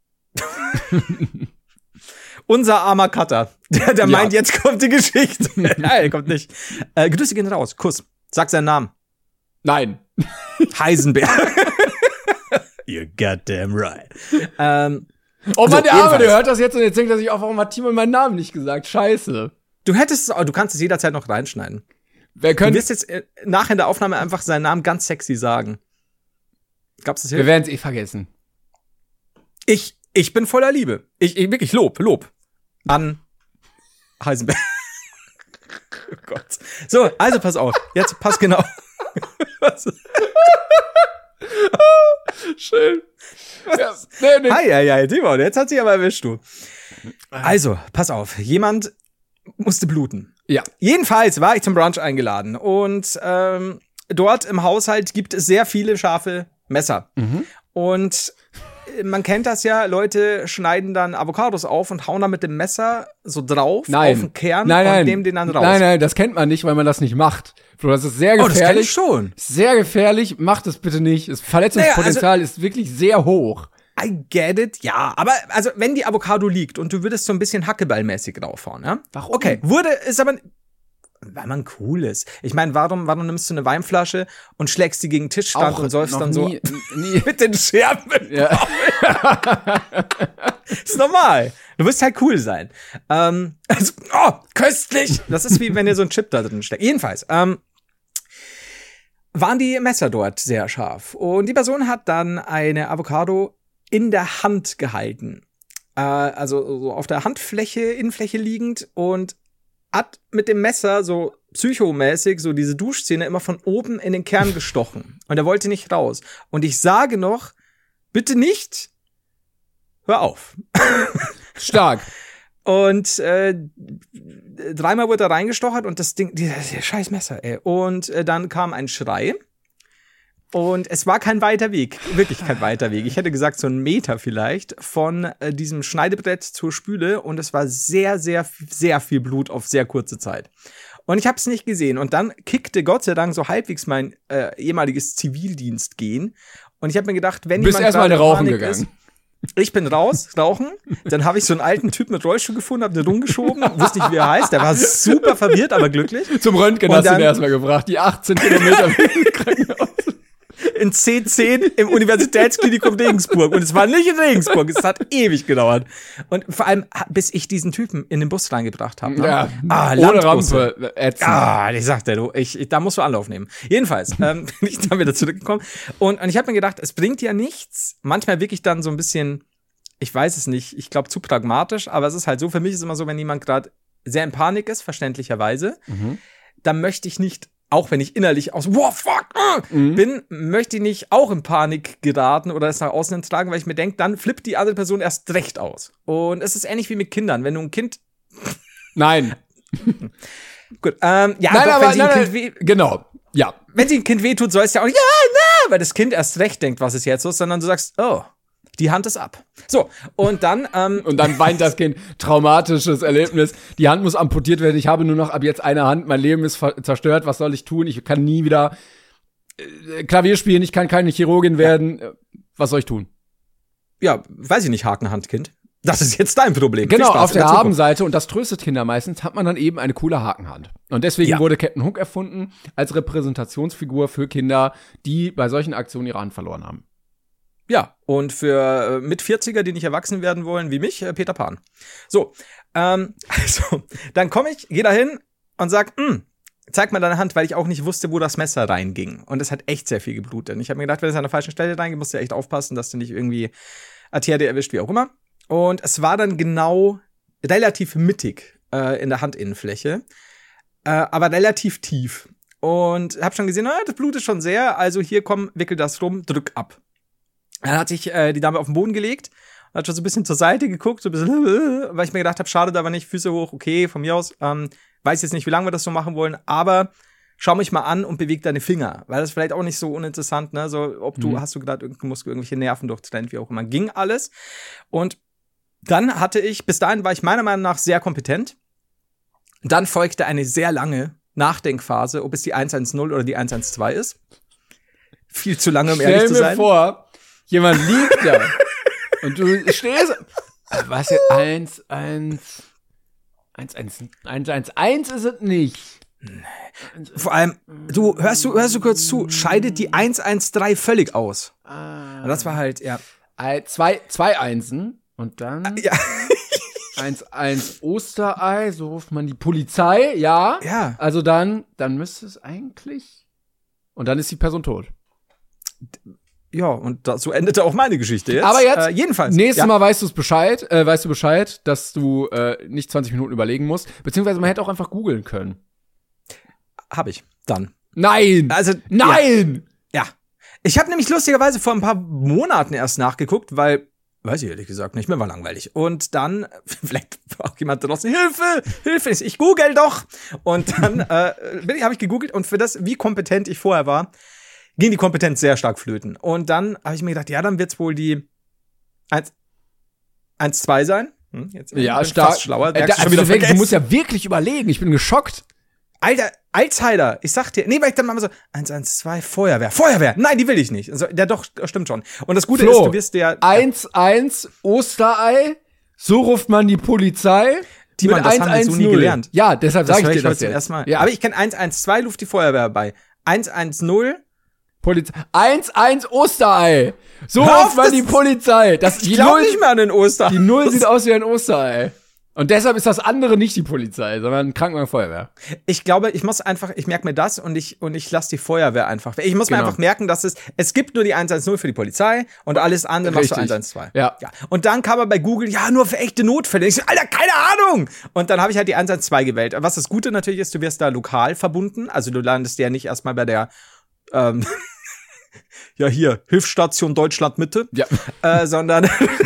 Unser armer Cutter, der Ja. meint, jetzt kommt die Geschichte. Nein, kommt nicht. Grüße gehen raus. Kuss. Sag seinen Namen. Nein. Heisenberg. You're goddamn right. Oh Mann, der Arme, jedenfalls. der hört das jetzt und jetzt denkt er sich auch, warum hat Timon meinen Namen nicht gesagt? Scheiße. Du kannst es jederzeit noch reinschneiden. Wir Du wirst jetzt nachher in der Aufnahme einfach seinen Namen ganz sexy sagen. Gab's das wir hier? werden's eh vergessen. Ich bin voller Liebe. Ich wirklich Lob an Heisenberg. Oh Gott. So, also pass auf. Jetzt pass genau. Was? Schön. Ja, nee. Hi, Timon, jetzt hat sich aber erwischt, du. Also, pass auf. Jemand musste bluten. Ja. Jedenfalls war ich zum Brunch eingeladen und dort im Haushalt gibt es sehr viele scharfe Messer. Und man kennt das ja, Leute schneiden dann Avocados auf und hauen da mit dem Messer so drauf auf den Kern und nehmen den dann raus. Nein, das kennt man nicht, weil man das nicht macht. Das ist sehr gefährlich. Das kenn ich schon. Sehr gefährlich, macht es bitte nicht. Das Verletzungspotenzial ist wirklich sehr hoch. I get it, ja. Aber also wenn die Avocado liegt und du würdest so ein bisschen hackeballmäßig draufhauen, ja? Warum? Okay, ist aber weil man cool ist. Ich meine, warum nimmst du eine Weinflasche und schlägst die gegen den Tischstand und säufst dann so mit den Scherben im Maul? Ist normal. Du wirst halt cool sein. Köstlich. Das ist wie wenn ihr so einen Chip da drin steckt. Jedenfalls, waren die Messer dort sehr scharf. Und die Person hat dann eine Avocado in der Hand gehalten. Also so auf der Innenfläche liegend und hat mit dem Messer so psychomäßig so diese Duschszene immer von oben in den Kern gestochen. Und er wollte nicht raus. Und ich sage noch, bitte nicht, hör auf. Stark. Und dreimal wurde er reingestochert und das Ding, dieses scheiß Messer, ey. Und dann kam ein Schrei. Und es war kein weiter Weg, wirklich kein weiter Weg. Ich hätte gesagt, so 1 Meter vielleicht von diesem Schneidebrett zur Spüle. Und es war sehr, sehr, sehr viel Blut auf sehr kurze Zeit. Und ich habe es nicht gesehen. Und dann kickte Gott sei Dank so halbwegs mein ehemaliges Zivildienstgehen. Und ich habe mir gedacht, wenn jemand erstmal eine Rauchen gegangen. Ich bin raus, rauchen. Dann habe ich so einen alten Typ mit Rollstuhl gefunden, hab den rumgeschoben, wusste nicht, wie er heißt. Der war super verwirrt, aber glücklich. Zum Röntgen hast du ihn erstmal gebracht. Die 18 Kilometer ins Krankenhaus. In C10 im Universitätsklinikum Regensburg. Und es war nicht in Regensburg. Es hat ewig gedauert. Und vor allem, bis ich diesen Typen in den Bus reingebracht habe. Ne? Ja, ohne Rampe. Ich sagte, da musst du Anlauf nehmen. Jedenfalls bin ich dann wieder zurückgekommen. Und ich habe mir gedacht, es bringt ja nichts. Manchmal wirklich dann so ein bisschen, ich weiß es nicht, ich glaube zu pragmatisch. Aber es ist halt so, für mich ist es immer so, wenn jemand gerade sehr in Panik ist, verständlicherweise, dann möchte ich nicht, auch wenn ich innerlich bin, möchte ich nicht auch in Panik geraten oder es nach außen hin tragen, weil ich mir denke, dann flippt die andere Person erst recht aus. Und es ist ähnlich wie mit Kindern. Wenn du ein Kind... Nein. Gut, genau, ja. Wenn sie ein Kind wehtut, soll es ja auch nicht, weil das Kind erst recht denkt, was ist jetzt los, sondern du sagst, oh, die Hand ist ab. So, und dann und dann weint das Kind. Traumatisches Erlebnis. Die Hand muss amputiert werden. Ich habe nur noch ab jetzt eine Hand. Mein Leben ist zerstört. Was soll ich tun? Ich kann nie wieder Klavier spielen. Ich kann keine Chirurgin werden. Was soll ich tun? Ja, weiß ich nicht, Hakenhandkind. Das ist jetzt dein Problem. Genau, auf der Habenseite, und das tröstet Kinder meistens, hat man dann eben eine coole Hakenhand. Und deswegen wurde Captain Hook erfunden als Repräsentationsfigur für Kinder, die bei solchen Aktionen ihre Hand verloren haben. Ja, und für mit 40er, die nicht erwachsen werden wollen, wie mich, Peter Pan. So, dann gehe da hin und sag, zeig mal deine Hand, weil ich auch nicht wusste, wo das Messer reinging. Und es hat echt sehr viel geblutet. Und ich habe mir gedacht, wenn es an der falschen Stelle reingeht, musst du echt aufpassen, dass du nicht irgendwie Arterie erwischt, wie auch immer. Und es war dann genau relativ mittig in der Handinnenfläche, aber relativ tief. Und habe schon gesehen, das blutet schon sehr, also hier, komm, wickel das rum, drück ab. Dann hat sich die Dame auf den Boden gelegt und hat schon so ein bisschen zur Seite geguckt, so ein bisschen, weil ich mir gedacht habe, schade, aber nicht, Füße hoch, okay, von mir aus. Weiß jetzt nicht, wie lange wir das so machen wollen, aber schau mich mal an und beweg deine Finger. Weil das ist vielleicht auch nicht so uninteressant, ne? So, hast du gerade irgendwelche Nerven durchtrennt, wie auch immer. Ging alles. Und dann bis dahin war ich meiner Meinung nach sehr kompetent. Dann folgte eine sehr lange Nachdenkphase, ob es die 110 oder die 112 ist. Viel zu lange, um ehrlich zu sein. Stell mir vor, jemand liegt da und du stehst. Was jetzt? 111 ist es nicht. Vor allem, hörst du kurz zu, scheidet die 113 völlig aus. Und das war halt, ja. Zwei Einsen und dann 1 Osterei, so ruft man die Polizei, ja. Ja. Also dann müsste es eigentlich. Und dann ist die Person tot. Ja, und so endete auch meine Geschichte jetzt. Aber jetzt, jedenfalls. Nächstes Mal weißt du Bescheid, dass du nicht 20 Minuten überlegen musst. Beziehungsweise man hätte auch einfach googeln können. Hab ich. Dann. Nein! Also, nein! Ja. Ich habe nämlich lustigerweise vor ein paar Monaten erst nachgeguckt, weil Weiß ich ehrlich gesagt nicht, mir war langweilig. Und dann, vielleicht war auch jemand draußen, Hilfe, ich google doch. Und dann habe ich gegoogelt und für das, wie kompetent ich vorher war, ging die Kompetenz sehr stark flöten. Und dann habe ich mir gedacht, ja, dann wird's wohl die 1-2 sein. Jetzt ja, stark. Fast schlauer. Du musst ja wirklich überlegen, ich bin geschockt. Alter, Alzheimer, ich sag dir, weil ich dann mal so, 112, Feuerwehr, nein, die will ich nicht. Also, ja doch, stimmt schon. Und das Gute ist, du wirst ja 1-1 Osterei, so ruft man die Polizei. Timon, das haben wir so nie gelernt. Ja, deshalb sage ich dir das jetzt. Erstmal. Ja. Aber ich kenne 112, ruft die Feuerwehr bei. 110, Polizei. 1-1 Osterei. So ruft man die Polizei. Ich glaube nicht mehr an den Osterei. Die 0 sieht aus wie ein Osterei. Und deshalb ist das andere nicht die Polizei, sondern Krankenwagen Feuerwehr. Ich glaube, ich merke mir das und ich lasse die Feuerwehr einfach. Ich muss mir einfach merken, dass es gibt nur die 110 für die Polizei und alles andere machst du 112. Ja. Und dann kam er bei Google, ja, nur für echte Notfälle. Ich so, Alter, keine Ahnung! Und dann habe ich halt die 112 gewählt. Was das Gute natürlich ist, du wirst da lokal verbunden. Also du landest ja nicht erstmal bei der ja, hier, Hilfsstation Deutschland Mitte. Ja. Sondern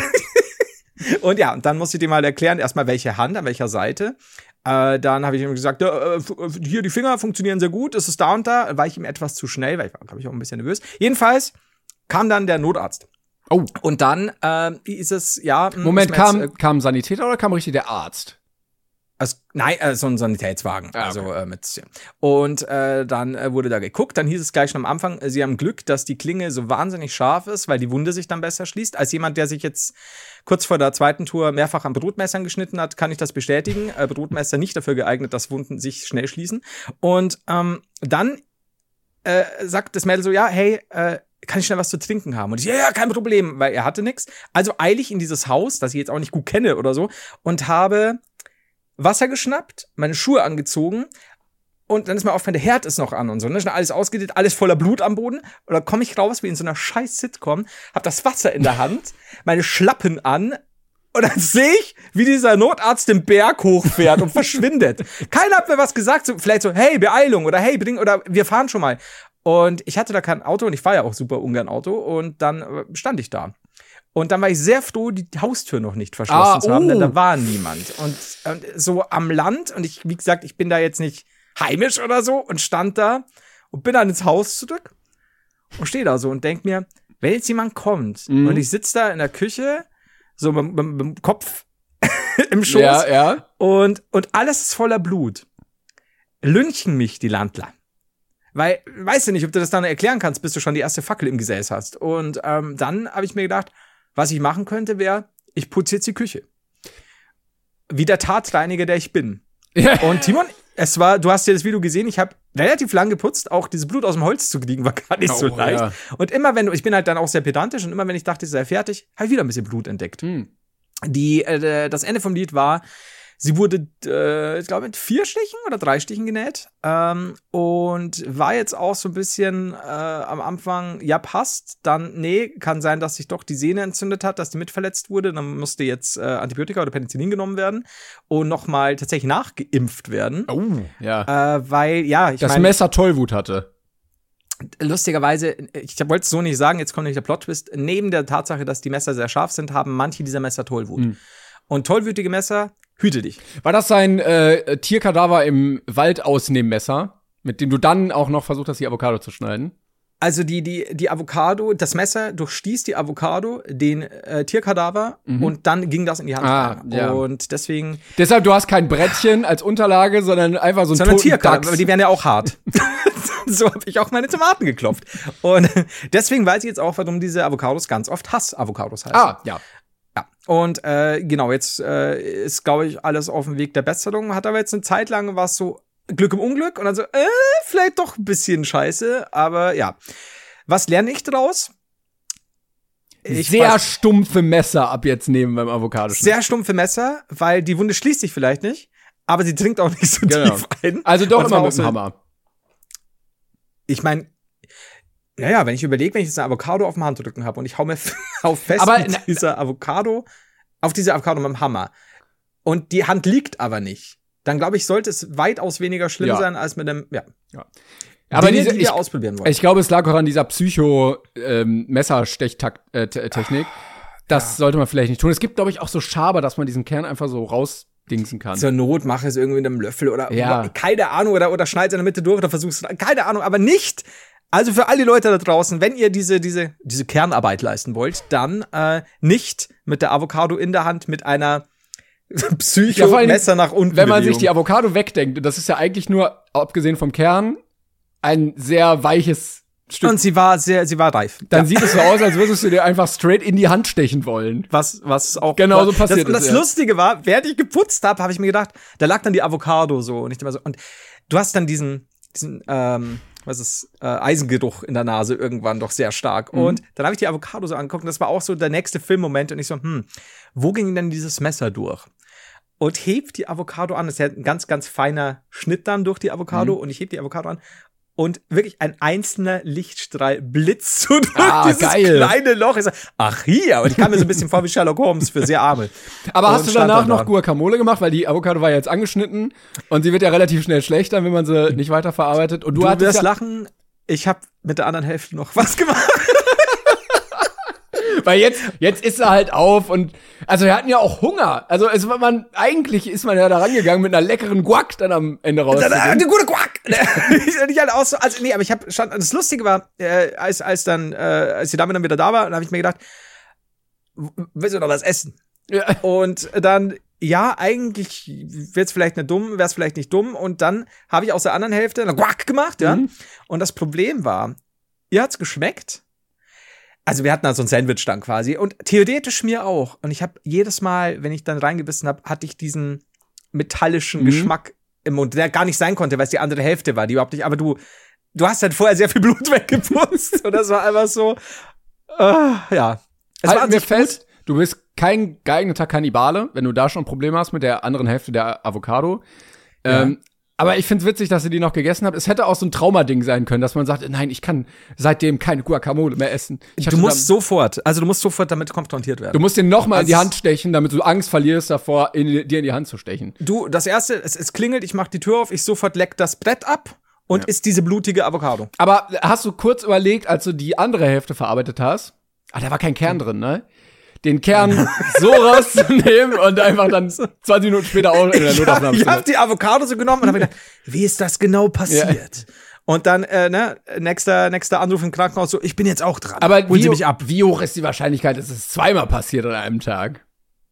und ja, und dann muss ich dir mal erklären, erstmal welche Hand, an welcher Seite. Dann habe ich ihm gesagt, hier die Finger funktionieren sehr gut, es ist da und da. War ich ihm etwas zu schnell, weil ich war, glaube ich, auch ein bisschen nervös. Jedenfalls kam dann der Notarzt. Oh. Und dann ist es, ja. Moment, kam Sanitäter oder kam richtig der Arzt? Also, nein, so ein Sanitätswagen. Okay. Also und dann wurde da geguckt. Dann hieß es gleich schon am Anfang, sie haben Glück, dass die Klinge so wahnsinnig scharf ist, weil die Wunde sich dann besser schließt. Als jemand, der sich jetzt kurz vor der zweiten Tour mehrfach an Brotmessern geschnitten hat, kann ich das bestätigen. Brotmesser nicht dafür geeignet, dass Wunden sich schnell schließen. Und dann sagt das Mädel so, ja, hey, kann ich schnell was zu trinken haben? Und ich, ja, kein Problem, weil er hatte nichts. Also eile ich in dieses Haus, das ich jetzt auch nicht gut kenne oder so, und habe Wasser geschnappt, meine Schuhe angezogen und dann ist mir aufgefallen, der Herd ist noch an und so, ne? Schon alles ausgedehnt, alles voller Blut am Boden. Und dann komme ich raus wie in so einer scheiß Sitcom, hab das Wasser in der Hand, meine Schlappen an und dann sehe ich, wie dieser Notarzt den Berg hochfährt und verschwindet. Keiner hat mir was gesagt, so, vielleicht so, hey, Beeilung oder hey, oder wir fahren schon mal. Und ich hatte da kein Auto und ich fahre ja auch super ungern Auto und dann stand ich da. Und dann war ich sehr froh, die Haustür noch nicht verschlossen zu haben, denn da war niemand. Und so am Land, und ich, wie gesagt, ich bin da jetzt nicht heimisch oder so, und stand da und bin dann ins Haus zurück und stehe da so und denk mir, wenn jetzt jemand kommt und ich sitze da in der Küche, so mit dem Kopf im Schoß ja. Und alles ist voller Blut, lynchen mich die Landler. Weil, weißt du nicht, ob du das dann erklären kannst, bis du schon die erste Fackel im Gesäß hast. Und dann habe ich mir gedacht, was ich machen könnte, wäre, ich putze jetzt die Küche. Wie der Tatreiniger, der ich bin. Ja. Und Timon, du hast ja das Video gesehen, ich habe relativ lang geputzt, auch dieses Blut aus dem Holz zu kriegen, war gar nicht so leicht. Ja. Und immer ich bin halt dann auch sehr pedantisch, und immer wenn ich dachte, ich sei fertig, habe ich wieder ein bisschen Blut entdeckt. Das Ende vom Lied war, sie wurde, ich glaube, mit 4 Stichen oder 3 Stichen genäht und war jetzt auch so ein bisschen am Anfang, ja, passt, dann, nee, kann sein, dass sich doch die Sehne entzündet hat, dass die mitverletzt wurde, dann musste jetzt Antibiotika oder Penicillin genommen werden und nochmal tatsächlich nachgeimpft werden. Oh, ja. Weil, ja, ich meine, das Messer Tollwut hatte. Lustigerweise, ich wollte es so nicht sagen, jetzt kommt nämlich der Plot-Twist, neben der Tatsache, dass die Messer sehr scharf sind, haben manche dieser Messer Tollwut. Und tollwütige Messer, hüte dich. War das sein Tierkadaver im Wald Ausnehmmesser, mit dem du dann auch noch versucht hast, die Avocado zu schneiden? Also die Avocado, das Messer durchstieß die Avocado, den Tierkadaver und dann ging das in die Hand rein. Ja. Und deswegen. Deshalb, du hast kein Brettchen als Unterlage, sondern einfach so ein toten Tierkadaver, Dachs. die werden ja auch hart. So habe ich auch meine Tomaten geklopft. Und deswegen weiß ich jetzt auch, warum diese Avocados ganz oft Hass-Avocados heißen. Ja. Ja, und genau, jetzt ist, glaube ich, alles auf dem Weg der Besserung. Hat aber jetzt eine Zeit lang was so Glück im Unglück und dann so, vielleicht doch ein bisschen scheiße, aber ja. Was lerne ich daraus? Sehr stumpfe Messer ab jetzt nehmen beim Avocado. Sehr stumpfe Messer, weil die Wunde schließt sich vielleicht nicht, aber sie dringt auch nicht so tief ein. Also doch immer mit so, dem Hammer. Ich meine, naja, wenn ich überlege, wenn ich jetzt eine Avocado auf dem Handrücken habe und ich hau mir fest mit dieser Avocado auf diese Avocado mit dem Hammer und die Hand liegt aber nicht, dann glaube ich, sollte es weitaus weniger schlimm sein als mit dem, Aber Dinge, die wir ausprobieren wollen. Ich glaube, es lag auch an dieser Psycho-Messerstechtechnik. Das sollte man vielleicht nicht tun. Es gibt, glaube ich, auch so Schaber, dass man diesen Kern einfach so rausdingsen kann. Zur Not mach es irgendwie mit einem Löffel oder Ja. keine Ahnung oder schneid es in der Mitte durch oder versuchst keine Ahnung, aber nicht. Also für alle Leute da draußen, wenn ihr diese Kernarbeit leisten wollt, dann nicht mit der Avocado in der Hand mit einer Psycho-Messer nach unten. Wenn man sich die Bewegung. Avocado wegdenkt, und das ist ja eigentlich nur, abgesehen vom Kern, ein sehr weiches Stück. Und sie war reif. Dann sieht es so aus, als würdest du dir einfach straight in die Hand stechen wollen. Was auch Genau so passiert Und das ist, ja. Lustige war, während ich geputzt habe ich mir gedacht, da lag dann die Avocado so und ich immer so und du hast dann diesen Eisengeruch in der Nase irgendwann doch sehr stark. Und dann habe ich die Avocado so angeguckt und das war auch so der nächste Filmmoment und ich so, wo ging denn dieses Messer durch? Und heb die Avocado an, das ist ja ein ganz, ganz feiner Schnitt dann durch die Avocado und ich heb die Avocado an und wirklich ein einzelner Lichtstrahl blitzt so durch dieses geil. kleine Loch. Ich so, ach hier, und ich kam mir so ein bisschen vor wie Sherlock Holmes für sehr Arme. Aber Und hast du stand danach dann noch da. Guacamole gemacht? Weil die Avocado war ja jetzt angeschnitten und sie wird ja relativ schnell schlechter, wenn man sie nicht weiterverarbeitet. Und Du hattest wirst ja, lachen, ich habe mit der anderen Hälfte noch was gemacht. weil jetzt ist er halt auf und, also wir hatten ja auch Hunger. Also eigentlich ist man ja da rangegangen mit einer leckeren Guac dann am Ende raus. Eine gute Quack. Ich halt auch so, also nee, aber ich habe schon, das Lustige war, als die Dame dann wieder da war, dann habe ich mir gedacht, willst du noch was essen? Ja. Und dann, ja, eigentlich wäre es vielleicht nicht dumm. Und dann habe ich aus der anderen Hälfte eine Quack gemacht, ja. Und das Problem war, ihr hat's geschmeckt. Also wir hatten da so ein Sandwich dann quasi und theoretisch mir auch. Und ich habe jedes Mal, wenn ich dann reingebissen habe, hatte ich diesen metallischen Geschmack im Mund, der gar nicht sein konnte, weil es die andere Hälfte war, die überhaupt nicht. Aber du hast halt vorher sehr viel Blut weggeputzt und das war einfach so, ja. Es war Halten an wir sich fest, du bist kein geeigneter Kannibale, wenn du da schon Probleme hast mit der anderen Hälfte der Avocado. Aber ich find's witzig, dass ihr die noch gegessen habt. Es hätte auch so ein Traumading sein können, dass man sagt, nein, ich kann seitdem keine Guacamole mehr essen. Du musst sofort damit konfrontiert werden. Du musst den noch mal in die Also- Hand stechen, damit du Angst verlierst davor, dir in die Hand zu stechen. Das erste, es klingelt, ich mach die Tür auf, ich sofort leck das Brett ab und isst diese blutige Avocado. Aber hast du kurz überlegt, als du die andere Hälfte verarbeitet hast? Da war kein Kern drin, ne? Den Kern so rauszunehmen und einfach dann 20 Minuten später auch in der Notaufnahme Ich zu hab die Avocado so genommen und hab gedacht, wie ist das genau passiert? Und dann, nächster Anruf im Krankenhaus, so, ich bin jetzt auch dran. Aber holen Sie mich ab. wie hoch ist die Wahrscheinlichkeit, dass es zweimal passiert an einem Tag?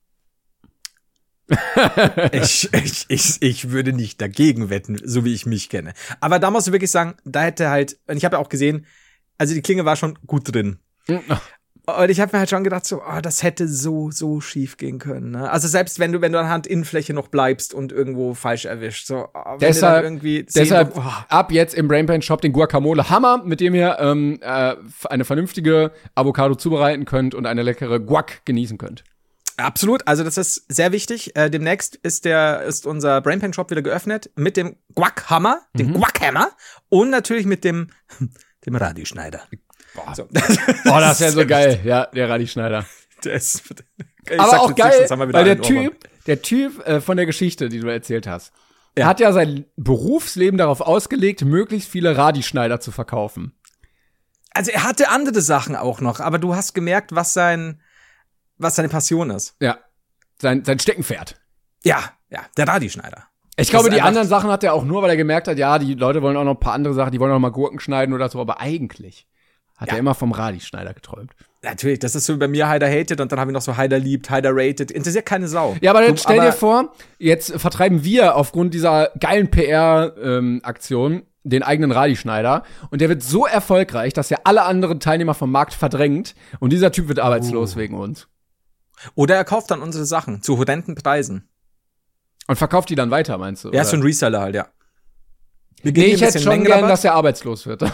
Ich würde nicht dagegen wetten, so wie ich mich kenne. Aber da musst du wirklich sagen, da hätte halt, und ich habe ja auch gesehen, also die Klinge war schon gut drin. Und ich habe mir halt schon gedacht, so, das hätte so schief gehen können. Ne? Also selbst wenn du an der Handinnenfläche noch bleibst und irgendwo falsch erwischt. So, wenn Deshalb, du dann irgendwie deshalb ab jetzt im Brainpain Shop den Guacamole Hammer, mit dem ihr eine vernünftige Avocado zubereiten könnt und eine leckere Guac genießen könnt. Absolut, also das ist sehr wichtig. Demnächst ist unser Brainpain Shop wieder geöffnet mit dem Guac-Hammer, dem Guac-Hammer und natürlich mit dem Radieschneider. Boah, So. das wäre so geil. Ja, der Radi-Schneider. Aber auch geil, weil der Typ von der Geschichte, die du erzählt hast, hat ja sein Berufsleben darauf ausgelegt, möglichst viele Radi-Schneider zu verkaufen. Also er hatte andere Sachen auch noch, aber du hast gemerkt, was seine Passion ist. Ja, sein Steckenpferd. Ja, der Radieschneider. Ich glaube, ist die einfach- anderen Sachen hat er auch nur, weil er gemerkt hat, ja, die Leute wollen auch noch ein paar andere Sachen, die wollen auch noch mal Gurken schneiden oder so, aber eigentlich hat er immer vom Radi-Schneider geträumt. Natürlich, das ist so wie bei mir Heider hated und dann habe ich noch so Heider liebt, Heider rated. Interessiert keine Sau. Ja, aber jetzt stell dir vor, jetzt vertreiben wir aufgrund dieser geilen PR-Aktion den eigenen Radi-Schneider und der wird so erfolgreich, dass er alle anderen Teilnehmer vom Markt verdrängt und dieser Typ wird arbeitslos wegen uns. Oder er kauft dann unsere Sachen zu horrenden Preisen. Und verkauft die dann weiter, meinst du? Er ist so oder? ein Reseller halt, ja. Wir Nee, geben ihm ich ein hätte bisschen schon gern, Mengenrabatt. dass er arbeitslos wird.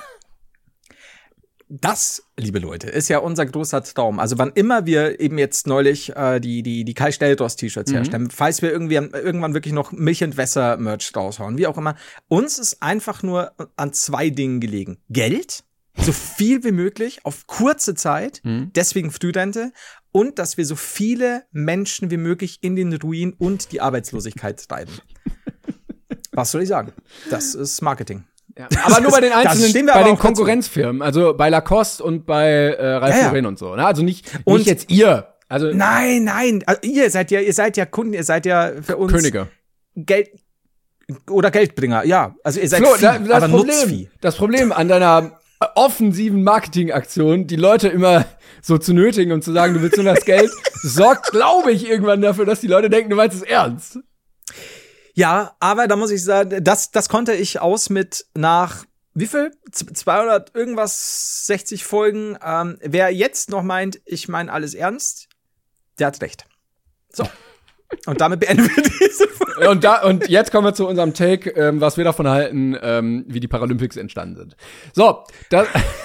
Das, liebe Leute, ist ja unser großer Traum. Also wann immer wir eben jetzt neulich die Kai Stelldross-T-Shirts herstellen, falls wir irgendwann wirklich noch Milch- und Wässer-Merch raushauen, wie auch immer, uns ist einfach nur an zwei Dingen gelegen. Geld, so viel wie möglich, auf kurze Zeit, deswegen Frührente, und dass wir so viele Menschen wie möglich in den Ruin und die Arbeitslosigkeit treiben. Was soll ich sagen? Das ist Marketing. Ja, aber nur bei den stehen einzelnen, wir bei aber den auch dazu. Konkurrenzfirmen, also bei Lacoste und bei Ralph Ja, ja. Lauren und so. Ne? Also nicht Und- jetzt ihr. Also Nein. Also ihr seid ja Kunden, ihr seid ja für uns Könige. Geld oder Geldbringer. Ja, also ihr seid Flo, Vieh, aber Nutzvieh. das Problem an deiner offensiven Marketingaktion, die Leute immer so zu nötigen und zu sagen, du willst nur das Geld, sorgt, glaube ich, irgendwann dafür, dass die Leute denken, du meinst es ernst. Ja, aber da muss ich sagen, das konnte ich aus mit nach wie viel? 200 irgendwas 60 Folgen. Wer jetzt noch meint, ich meine alles ernst, der hat recht. So. Und damit beenden wir diese Folge. Und jetzt kommen wir zu unserem Take, was wir davon halten, wie die Paralympics entstanden sind. So, das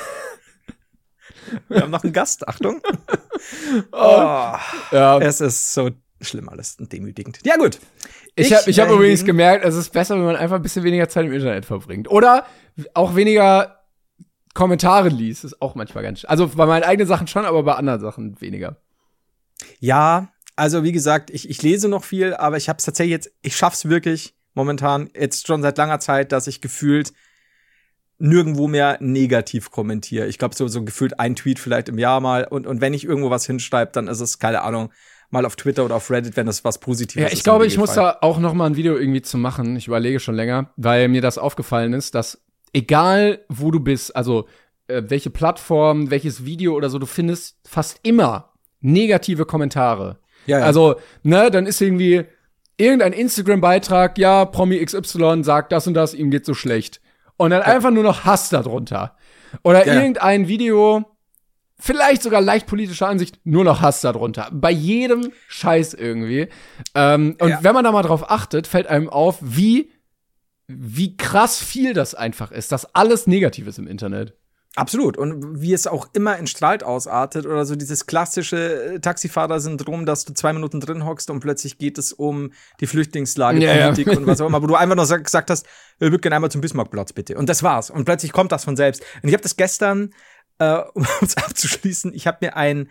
Wir haben noch einen Gast, Achtung. Oh, ja. es ist so schlimm alles und demütigend. Ja, gut. Ich hab übrigens hingegen- gemerkt, es ist besser, wenn man einfach ein bisschen weniger Zeit im Internet verbringt. Oder auch weniger Kommentare liest, ist auch manchmal ganz. Also bei meinen eigenen Sachen schon, aber bei anderen Sachen weniger. Ja, also wie gesagt, ich lese noch viel, aber ich habe es tatsächlich jetzt, ich schaff's wirklich momentan jetzt schon seit langer Zeit, dass ich gefühlt nirgendwo mehr negativ kommentiere. Ich glaube, so gefühlt ein Tweet vielleicht im Jahr mal. Und wenn ich irgendwo was hinschreibe, dann ist es, keine Ahnung, mal auf Twitter oder auf Reddit, wenn es was Positives Ja, ist. ich glaube, im ich muss Regelfall. da auch noch mal ein Video irgendwie zu machen. Ich überlege schon länger, weil mir das aufgefallen ist, dass egal wo du bist, also welche Plattform, welches Video oder so, du findest fast immer negative Kommentare. Ja, ja. Also, ne, dann ist irgendwie irgendein Instagram-Beitrag, ja, Promi XY sagt das und das, ihm geht so schlecht. Und dann einfach nur noch Hass darunter. Oder Ja. irgendein Video, vielleicht sogar leicht politischer Ansicht, nur noch Hass darunter. Bei jedem Scheiß irgendwie. Und Ja. wenn man da mal drauf achtet, fällt einem auf, wie krass viel das einfach ist, dass alles negativ ist im Internet. Absolut. Und wie es auch immer in Streit ausartet oder so dieses klassische Taxifahrer-Syndrom, dass du 2 Minuten drin hockst und plötzlich geht es um die Flüchtlingslage, Ja, ja. Politik und was auch immer, wo du einfach nur gesagt hast, ich würde gerne einmal zum Bismarckplatz, bitte. Und das war's. Und plötzlich kommt das von selbst. Und ich habe das gestern, um es abzuschließen, ich habe mir ein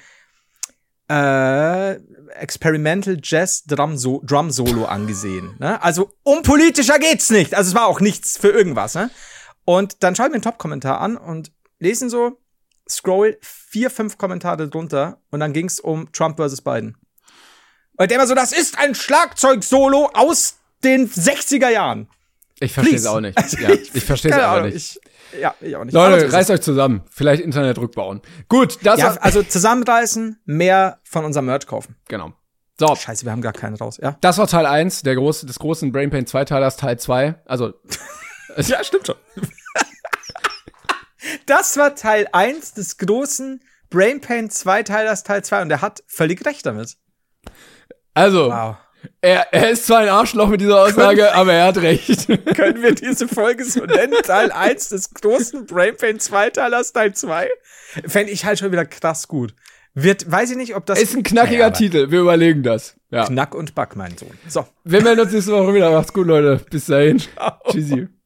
Experimental Jazz Drum Solo angesehen. Ne? Also unpolitischer geht's nicht. Also es war auch nichts für irgendwas. Ne? Und dann schaue ich mir einen Top-Kommentar an und lesen so, scroll 4, 5 Kommentare drunter und dann ging's um Trump versus Biden. Und der immer so, das ist ein Schlagzeug-Solo aus den 60er Jahren. Ich verstehe es Please. auch nicht. Also Ja, ich verstehe es keine aber Ahnung, nicht. ich auch nicht. Aber so Leute, ist reißt es. euch zusammen. Vielleicht Internet rückbauen. Gut, das Ja, war, also zusammenreißen, mehr von unserem Merch kaufen. genau. So, Scheiße, wir haben gar keinen raus. Ja, das war Teil 1 des großen Brain Pain 2-Teilers, Teil 2. Also, ja, stimmt schon. Das war Teil 1 des großen Brain Pain 2-Teilers Teil 2 und er hat völlig recht damit. er ist zwar ein Arschloch mit dieser Aussage, aber er hat recht. Können wir diese Folge so nennen? Teil 1 des großen Brain Pain 2-Teilers Teil 2? Fände ich halt schon wieder krass gut. Weiß ich nicht, ob das Ist ein knackiger aber Titel. Wir überlegen das. Ja. Knack und Back, mein Sohn. So. Wir melden uns nächste Woche wieder. Macht's gut, Leute. Bis dahin. Tschüssi.